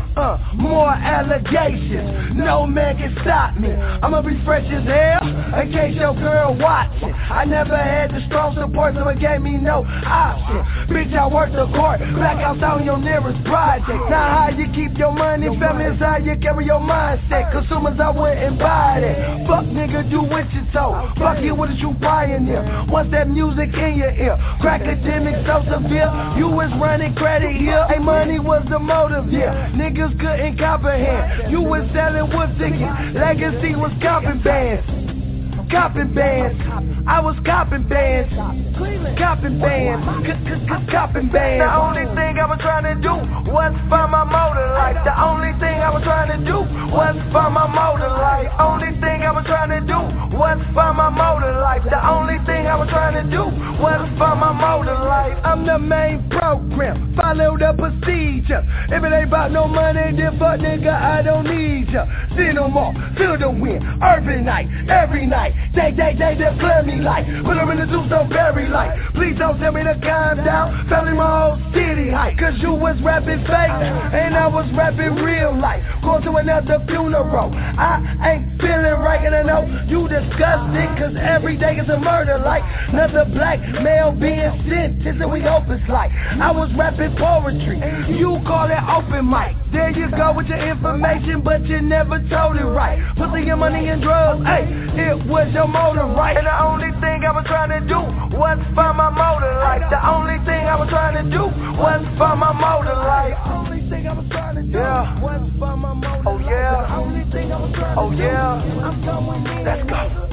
more allegations, no man can stop me. I'ma be fresh as hell, in case your girl watching. I never had the strong support, so it gave me no option. Bitch, I work the court, blackouts on your nearest project. Now how you keep your money, family is how you carry your mindset. Consumers, I went and buy that. Fuck nigga, do what you told. Fuck you, what is you buying there? Once that music in your ear, crack academic so severe, you was running credit here. Hey, money was the motive here. Niggas couldn't comprehend. You was selling wood tickets. Legacy was copping bands. Copping bands. I was copping bands. Copping bands. Copping bands. The only thing I was trying to do was find my motor life. The only thing I was trying to do was find my motor life. Only thing I was trying to do was find my motor life. The only thing I was trying to do was find my motor life. I'm the main program. Follow the procedure. If it ain't about no money, then fuck nigga, I don't need ya. See no more. Feel the wind. Urban night. Every night. They declare me like. Put them in the zoo, so very light. Please don't tell me to calm down. Family, my whole city hype. Cause you was rapping fake, and I was rapping real life. Going to another funeral. I ain't feeling right, and I know you disgusted. Cause every day is a murder like. Another black male being sentenced, and we hope it's like. I was rapping poetry. You call it open mic. There you go with your information, but you never told it right. Pussy and money and drugs, hey, it was your motive, right? And the only thing I was trying to do was find my motive life. The only thing I was trying to do was find my motive life. The only thing I was trying to do was find my motive life. Oh yeah. The only thing I was trying to do. I'm going in. Let's go.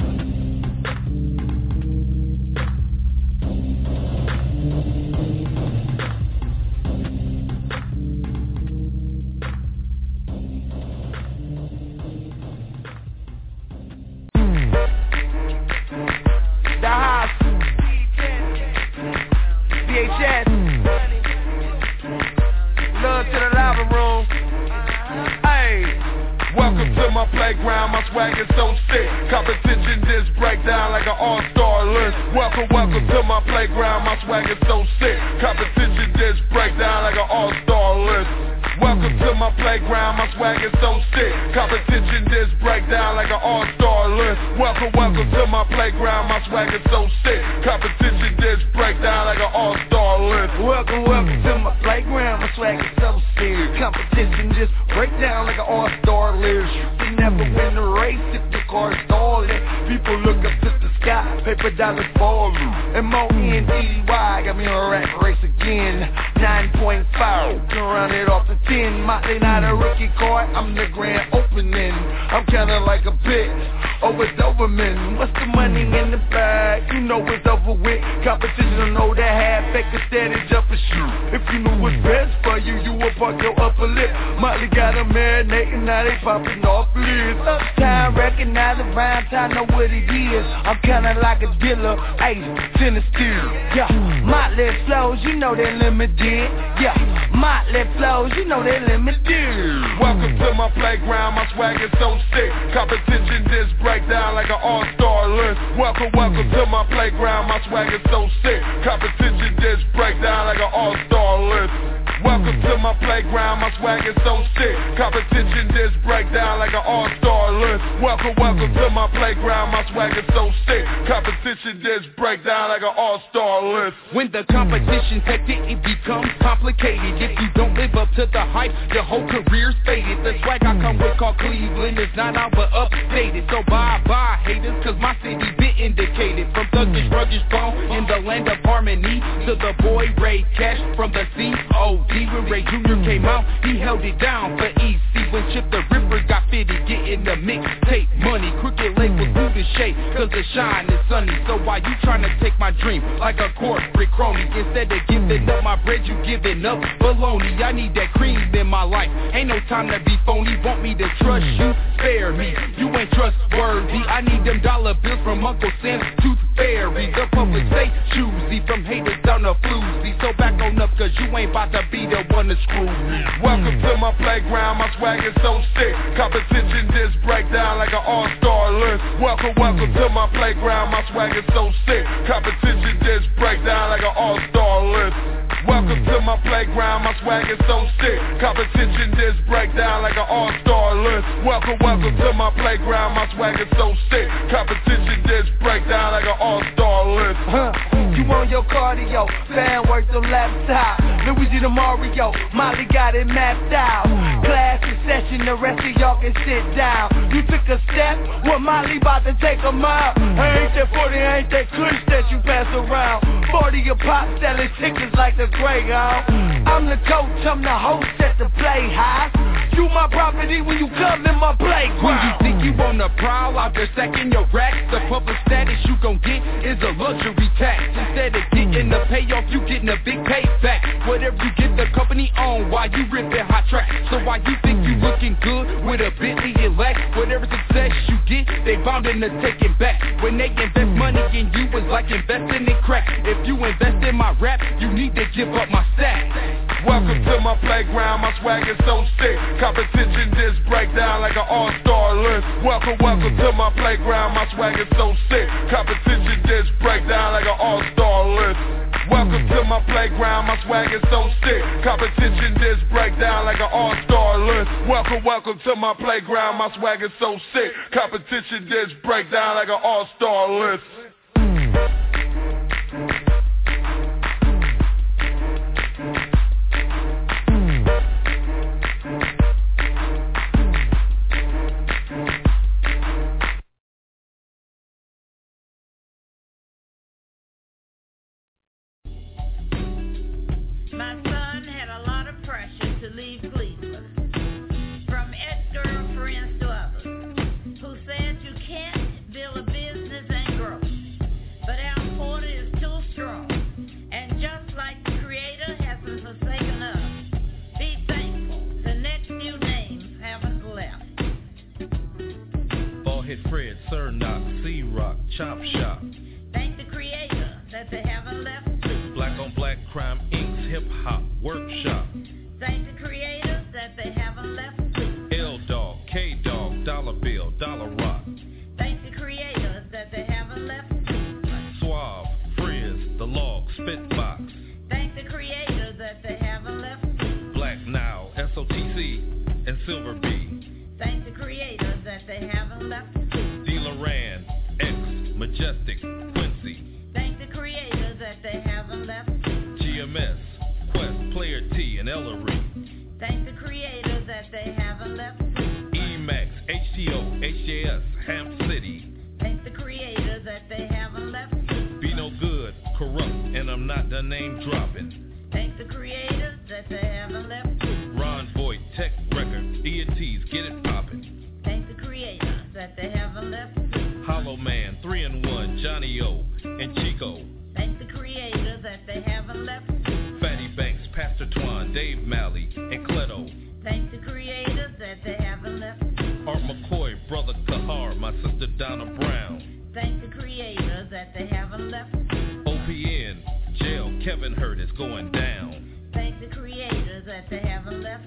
so sick. Competition just break down like an all-star list. Welcome to my playground, my swag is so sick. Competition just break down like an all-star list. Welcome to my playground, my swag is so sick. Competition just break down like an all-star list. Welcome to my playground, my swag is so sick. Competition just break down like an all-star list. Welcome to my playground, my swag is so sick. Competition just break down like an all-star list. You can never win the race if your car is stalling. People look up to the sky, paper dollars falling. M-O-N-E-Y, got me on a rat race again. 9.5, can run it off the 10. Motley not a rookie card, I'm the grand opening. I'm kinda like a bitch, over Doberman. What's the money in the bag? You know it's over with. Competition don't know that half fake a steady jump and shoot. If you knew what's best for you, you would park your upper lip. Motley got them marinating, now they popping off lids. Uptown, recognize the rhyme time, know what it is. I'm kinda like a dealer, Ace, Sinister. Yeah, Motley flows, you know they're limited. Yeah, Motley flows, you know they're limited. Welcome to my playground, my swag is so sick. Competition just break down like an all-star list. Welcome to my playground, my swag is so sick. Competition just break down like an all-star list. Welcome to my playground, my swag is so sick. Competition just break down like an all-star list. Welcome to my playground, my swag is so sick. Competition just break down like an all-star list. When the competition's hectic, it becomes complicated. If you don't live up to the hype, your whole career's faded. The swag I come with called Cleveland is not out but updated. So bye haters, cause my city been indicated. From thuggish, ruggish bone in the land of harmony to the boy Ray Cash from the C.O.D. When Ray Jr. came out, he held it down for EC. When Chip the Ripper got fitted, getting the mixtape money. Crooked labels do the shade, cause the shine is sunny. So why you tryna take my dream like a corporate crony? Instead of giving up my bread, you giving up baloney. I need that cream in my life, ain't no time to be phony. Want me to trust you? Spare me, you ain't trustworthy. I need them dollar bills from Uncle Sam's Tooth Fairy. The public say choosy, from haters down to floozy. So back on up, cause you ain't about to be the one to screw me. Welcome to my playground, my swag is so sick. Competition just break down like an all-star list. Welcome to my playground, my swag is so sick. Competition just break down like an all-star list. Welcome to my playground, my swag is so sick. Competition just break down like an all-star list. Welcome to my playground, my swag is so sick. Competition just break down like an all-star list. You on your cardio, fan work the laptop. Luigi the Mario, Molly got it mapped out. Class in session, the rest of y'all can sit down. You took a step, well Molly about to take a mile. Ain't that 40, ain't that kush that you pass around. 40 a pop selling tickets like the Greyhound. I'm the coach, I'm the host at the playhouse. You my property when you come in my playground. When you think you on the prowl, out there stacking your racks, the public status you gon' get is a luxury tax. Instead of getting the payoff, you getting a big payback. Whatever you get the company on while you ripping hot tracks. So why you think you looking good with a Bentley and Lex? Whatever success you get, they bound to take it back. When they invest money in you, it's like investing in crack. If you invest in my rap, you need to give up my stack. Welcome to my playground, my swag is so sick. Competition just break down like an all-star list. Welcome to my playground, my swag is so sick. Competition just break down like an all-star list. Welcome to my playground, my swag is so sick. Competition just break down like an all-star list. Welcome to my playground, my swag is so sick. Competition just break down like an all-star list. Fred, Sir Knox, C-Rock, Chop Shop. Thank the creator that they haven't left sleep. Black on Black Crime Inc.'s Hip Hop Workshop. Thank the creator that they haven't left sleep. L-Dog, K-Dog, Dollar Bill, Dollar Rock. Spitbox. Thank the creators that they haven't left. Black Nile, SOTC, and Silver B. Thank the creators that they haven't left. D-Loran, X, Majestic, Quincy. Thank the creators that they haven't left. GMS, Quest, Player T, and Ellery. Thank the creators that they haven't left. Emax, HTO, HJS, Hamp City. Thank the creators that they haven't left. Be No Good, Corrupt, and I'm not done name dropping. Thank the creators that they haven't left. Ron Voight, Tech Records, ENTs, Get It Poppin'. Thank the creators that they haven't left. Hollow Man, 3-in-1, Johnny O, and Chico. Thank the creators that they haven't left. Fatty Banks, Pastor Twan, Dave Malley, and Cleto. Thank the creators that they haven't left. Art McCoy, Brother Kahar, my sister Donna Brown. Thank the creators that they haven't left. OPN, Jail, Kevin Hurt is going down. Thank the creators that they haven't left.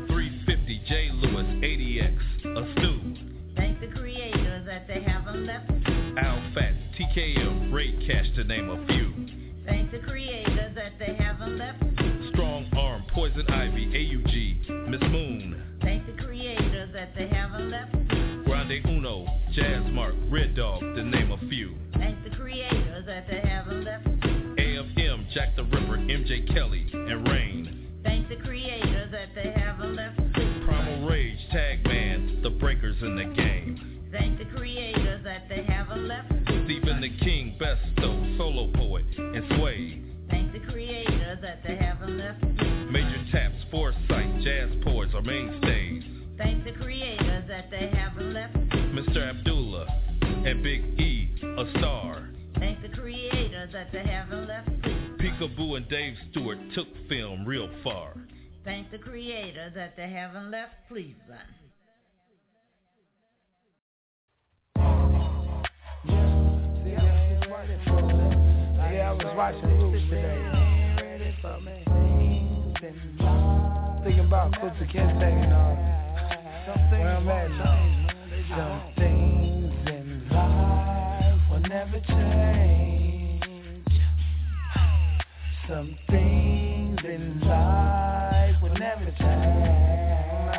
350, J. Lewis, 80X, a stew. Thank the creators that they haven't left. Al Fat, TKM, Ray Cash to name a few. Thank the creators that they haven't left. Strong Arm, Poison Ivy, AUG, Miss Moon. Thank the creators that they haven't left. Grande Uno, Jazz Mark, Red Dog to name a few. Thank the creators that they haven't left. AFM, Jack the Ripper, MJ Kelly, and Rain. Thank the creators that they haven't left. Primal Rage, Tag Man, the breakers in the game. Thank the creators that they haven't left. Stephen the King, Besto, Solo Poet, and Sway. Thank the creators that they haven't left. Major Taps, Foresight, Jazz Poets are mainstays. Thank the creators that they haven't left. Mr. Abdullah and Big E, a star. Thank the creators that they haven't left. Peekaboo and Dave Stewart took film real far. Thank the creators that they haven't left Cleveland. Yeah, I was watching Roots today. Thinking about Kunta Kinte and where I'm at now. Some things in life will never change. Some things in life will never change.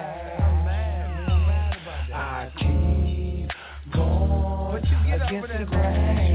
I keep going against the grain.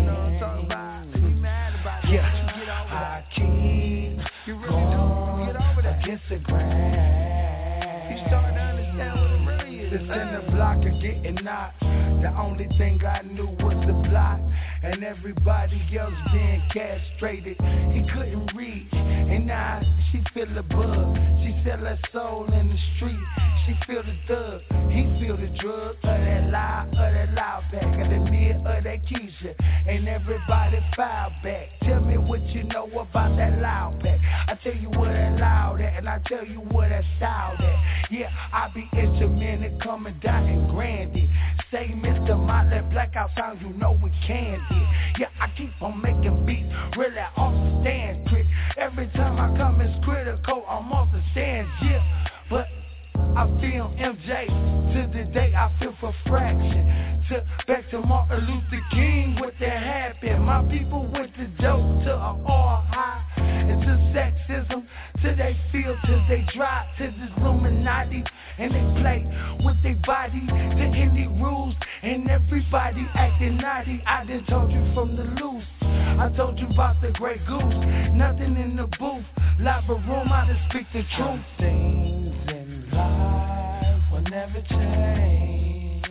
Yeah, I keep going against the grain. You start to understand what it really is. This in the block of getting knocked. The only thing I knew was the block, and everybody else being castrated. He couldn't read, and now she feel the bug. She sell her soul in the street. She feel the thug, he feel the drug. Of that loud back, of the mid, of that Keisha, and everybody file back. Tell me what you know about that loud back. I tell you what that loud at, and I tell you what that style at. Yeah, I be instrumental coming down in Grandy. Say Mr. Motley Blackout sound, you know we candy. Yeah, I keep on making beats, really off the stand quick. Every time I come it's critical, I'm off the stand, yeah. But I feel MJ, to the day I feel for fraction. Back to Martin Luther King, what that happened. My people went to dope, to an all high, and to sexism, till they feel, till they drop, to this Illuminati, and they play with their body, to any rules, and everybody acting naughty. I done told you from the loose, I told you about the Grey Goose, nothing in the booth, live room, I just speak the truth. Things in life will never change.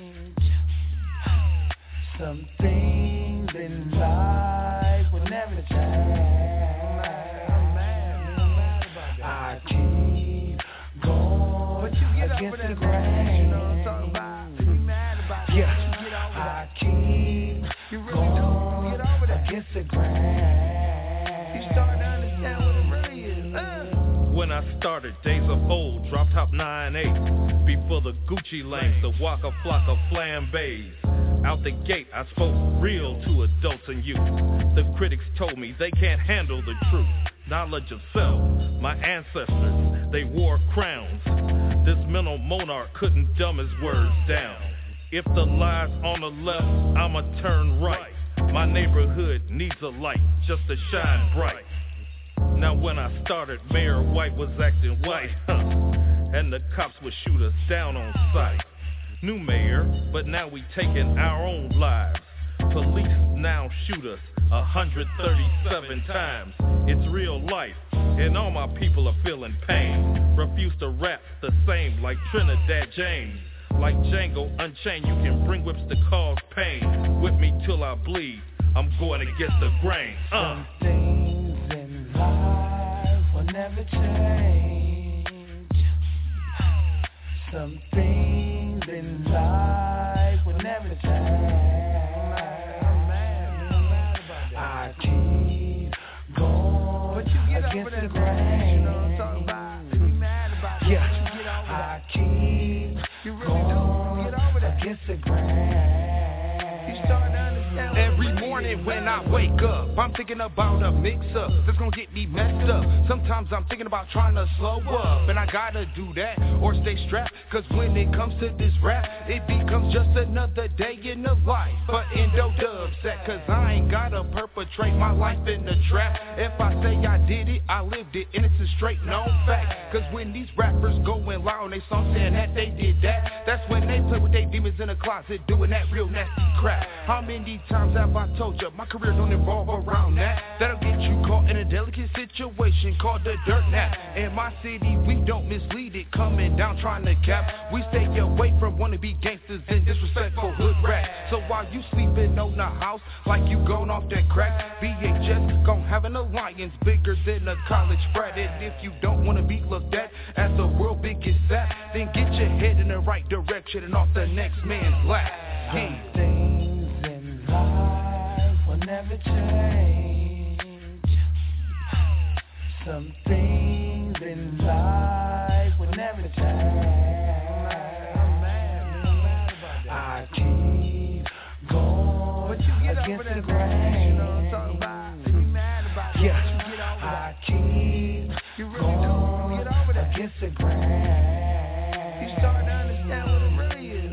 Some things in life will never change. I keep going against the grain. Yeah, I keep going against the grain. You start to understand what it really is. When I started, days of old, drop top 9-8. Before the Gucci lanes, the Waka Flocka flambés. Out the gate, I spoke real to adults and youth. The critics told me they can't handle the truth. Knowledge of self, my ancestors, they wore crowns. This mental monarch couldn't dumb his words down. If the lie's on the left, I'ma turn right. My neighborhood needs a light just to shine bright. Now when I started, Mayor White was acting white, and the cops would shoot us down on sight. New mayor, but now we taking our own lives. Police now shoot us 137 times. It's real life, and all my people are feeling pain. Refuse to rap the same like Trinidad James. Like Django Unchained, you can bring whips to cause pain. Whip me till I bleed, I'm going against the grain. Some things in life will never change. Some things in life will never change. I keep going against the grain. Yeah, I keep going against the grain. Every morning when I wake up, I'm thinking about a mix-up that's gonna get me messed up. Sometimes I'm thinking about trying to slow up, and I gotta do that or stay strapped. Cause when it comes to this rap, it becomes just another day in the life. But Endo Dubset, cause I ain't gotta perpetrate my life in the trap. If I say I did it, I lived it, and it's a straight known fact. Cause when these rappers going loud on they song saying that they did that, that's when they play with their demons in the closet doing that real nasty crap. How many times have I told you my career don't involve around that? That'll get you caught in a delicate situation called the dirt nap. In my city, we don't mislead it, coming down trying to cap. We stay away from wannabe gangsters and disrespectful hood rap. So while you sleeping on the house like you going off that crack, VHS gon' have an alliance bigger than a college frat. And if you don't wanna be looked at as the world biggest sap, then get your head in the right direction and off the next man's lap. Some things in life will never change. Some things in life will never change. I keep going against the grain. Yeah, I keep going against the grain. You starting to understand what it really is.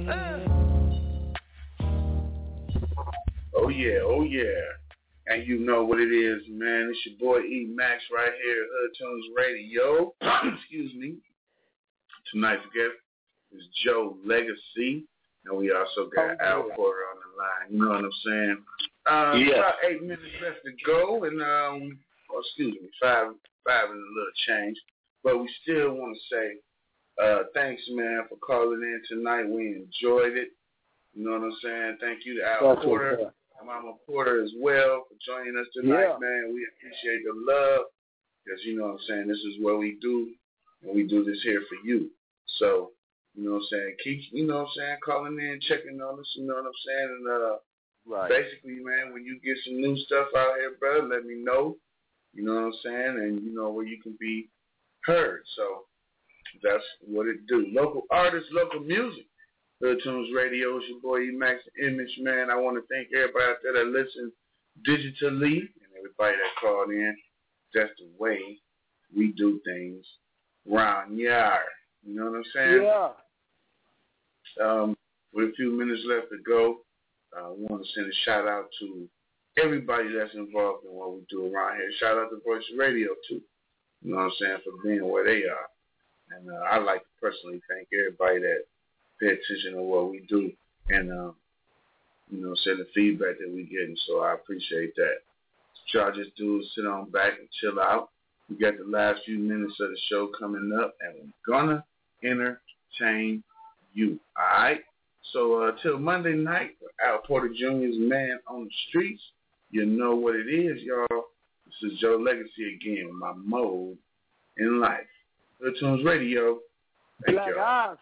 Oh yeah. And you know what it is, man. It's your boy E Max right here at Hood Tunes Radio. Excuse me. Tonight's guest is Joe Legacy. And we also got Al Porter on the line. You know what I'm saying? About 8 minutes left to go. And, 5 and a little change. But we still want to say thanks, man, for calling in tonight. We enjoyed it. You know what I'm saying? Thank you to Al Porter. Mama Porter as well for joining us tonight, man. We appreciate the love because, you know what I'm saying, this is what we do, and we do this here for you. So, you know what I'm saying, keep, you know what I'm saying, calling in, checking on us, you know what I'm saying, and basically, man, when you get some new stuff out here, brother, let me know, you know what I'm saying, and you know where you can be heard. So that's what it do. Local artists, local music. Hood Tunes Radio, it's your boy E-Max Image, man. I want to thank everybody out there that listen digitally and everybody that called in. That's the way we do things round here. You know what I'm saying? Yeah. With a few minutes left to go, we want to send a shout out to everybody that's involved in what we do around here. Shout out to Voice Radio, too. You know what I'm saying? For being where they are. And I'd like to personally thank everybody that pay attention to what we do and, you know, say the feedback that we getting. So I appreciate that. So y'all just do is sit on back and chill out. We got the last few minutes of the show coming up, and we're gonna entertain you. All right? So till Monday night, Al Porter Jr.'s Man on the Streets. You know what it is, y'all. This is Joe Legacy again with my mode in life. Hood Tunes Radio. Thank Black y'all. Eyes.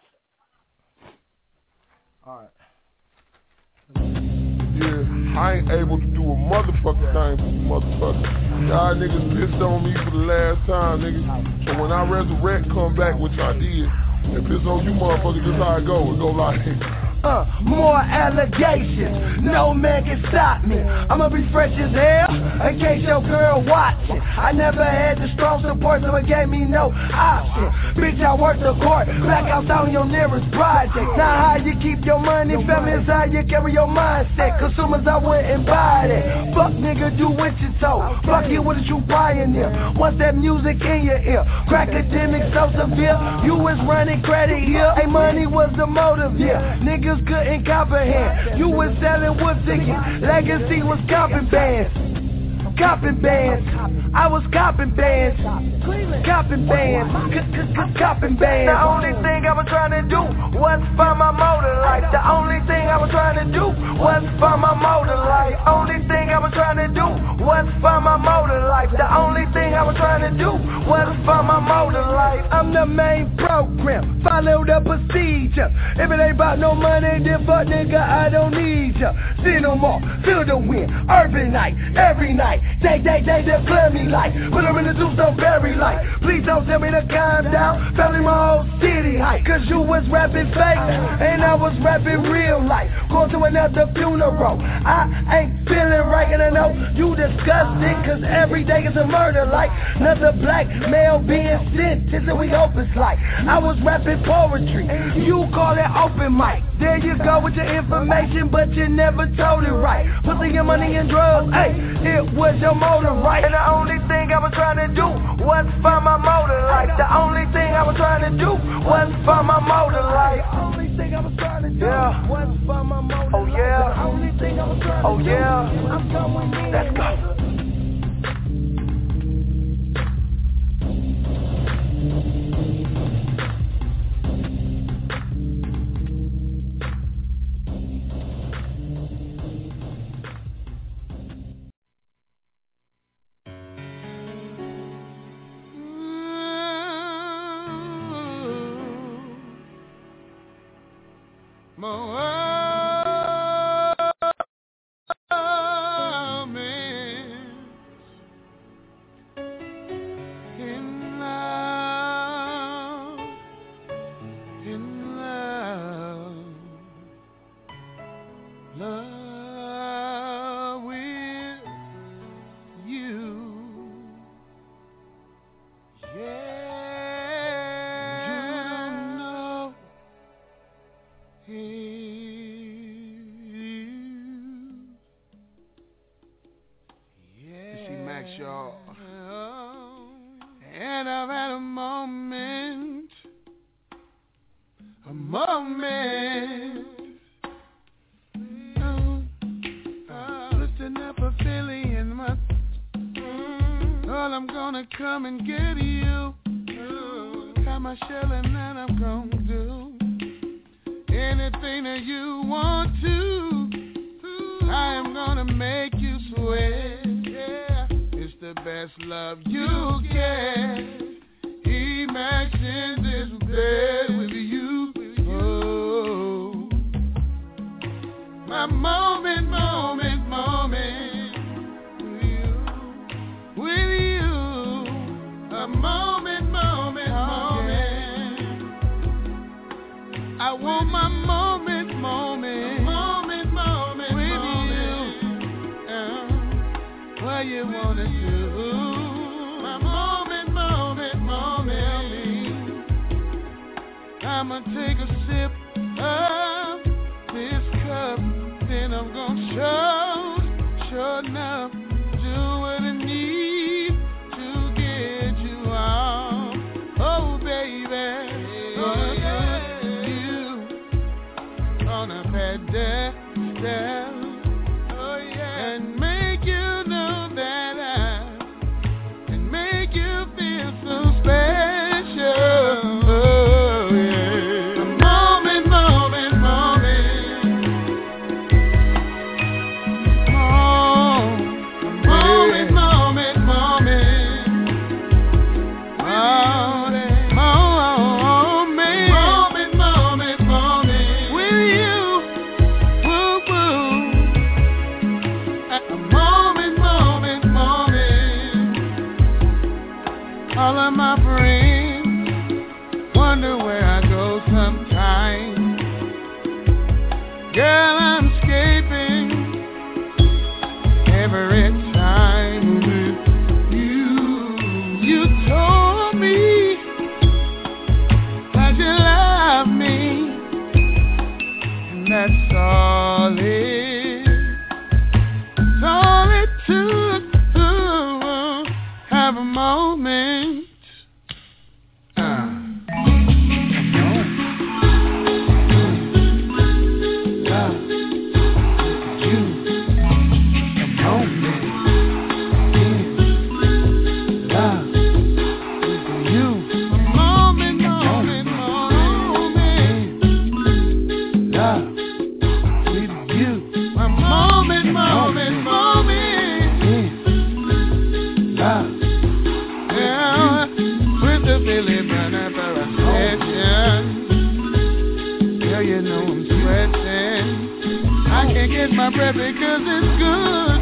Alright. Yeah, I ain't able to do a motherfucking thing for you motherfuckers. Y'all niggas pissed on me for the last time, niggas. So when I resurrect, come back, which I did, and piss on you motherfuckers, this how it go. It go like, more allegations. No man can stop me. I'ma be fresh as hell in case your girl watching. I never had the strong support, so it gave me no option. Bitch, I work the court, blackouts on your nearest project. Now how you keep your money, family is how you carry your mindset. Consumers, I wouldn't buy that. Fuck nigga, do what you told. Fuck you with a true pioneer. Once that music in your ear, crack academic so severe. You was running credit here, hey money was the motive here. Niggas couldn't comprehend. You was selling wood tickets, legacy was copping bands. Copping bands, I was copping bands. Copping bands, copping bands. The only thing I was trying to do was find my motor life. The only thing I was trying to do was find my motor life. Only thing I was trying to do was find my motor life. The only thing I was trying to do was find my motor life. I'm the main program, follow the procedure. If it ain't about no money, then fuck nigga, I don't need ya. See no more, feel the wind, urban night, every night. They declare me like, put them in the juice, don't bury like. Please don't tell me to calm down, family my whole city hype. Cause you was rapping fake, and I was rapping real life. Going to another funeral, I ain't feeling right. And I know you disgusted, cause every day is a murder like. Another black male being sentenced, and we hope it's like. I was rapping poetry, you call it open mic. There you go with your information, but you never told it right. Pussy and money and drugs, hey, it was your motor, right? And the only thing I was trying to do was find my motor life. The only thing I was trying to do was find my motor life. The only thing I was trying to do was find my motor life. Oh yeah, the only thing I was trying to do. I'm going in. Let's go. And I've had a moment, lifting up a feeling in my, well, I'm gonna come and get you, got my shell and then I'm gonna do anything that you want to, I am gonna make you sweat. It's the best love you get. Emax in this bed with you. Oh, my moment with you. A moment. I want my moment with you. What you wanna do? My moment. I'ma take a sip of this cup, then I'm gonna sure enough do what I need to get you out. Oh baby, you on a pedestal. Oh yeah, and make you know that and make you feel so special. All of my friends wonder where I go sometimes. have a moment. My breath because it's good.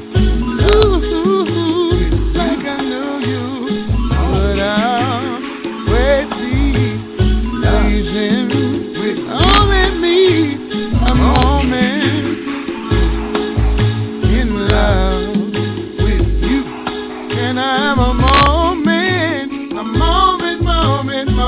Ooh, like I knew you would always be pleasing with only me. A moment in love with you. Can I have a moment? A moment, moment, moment.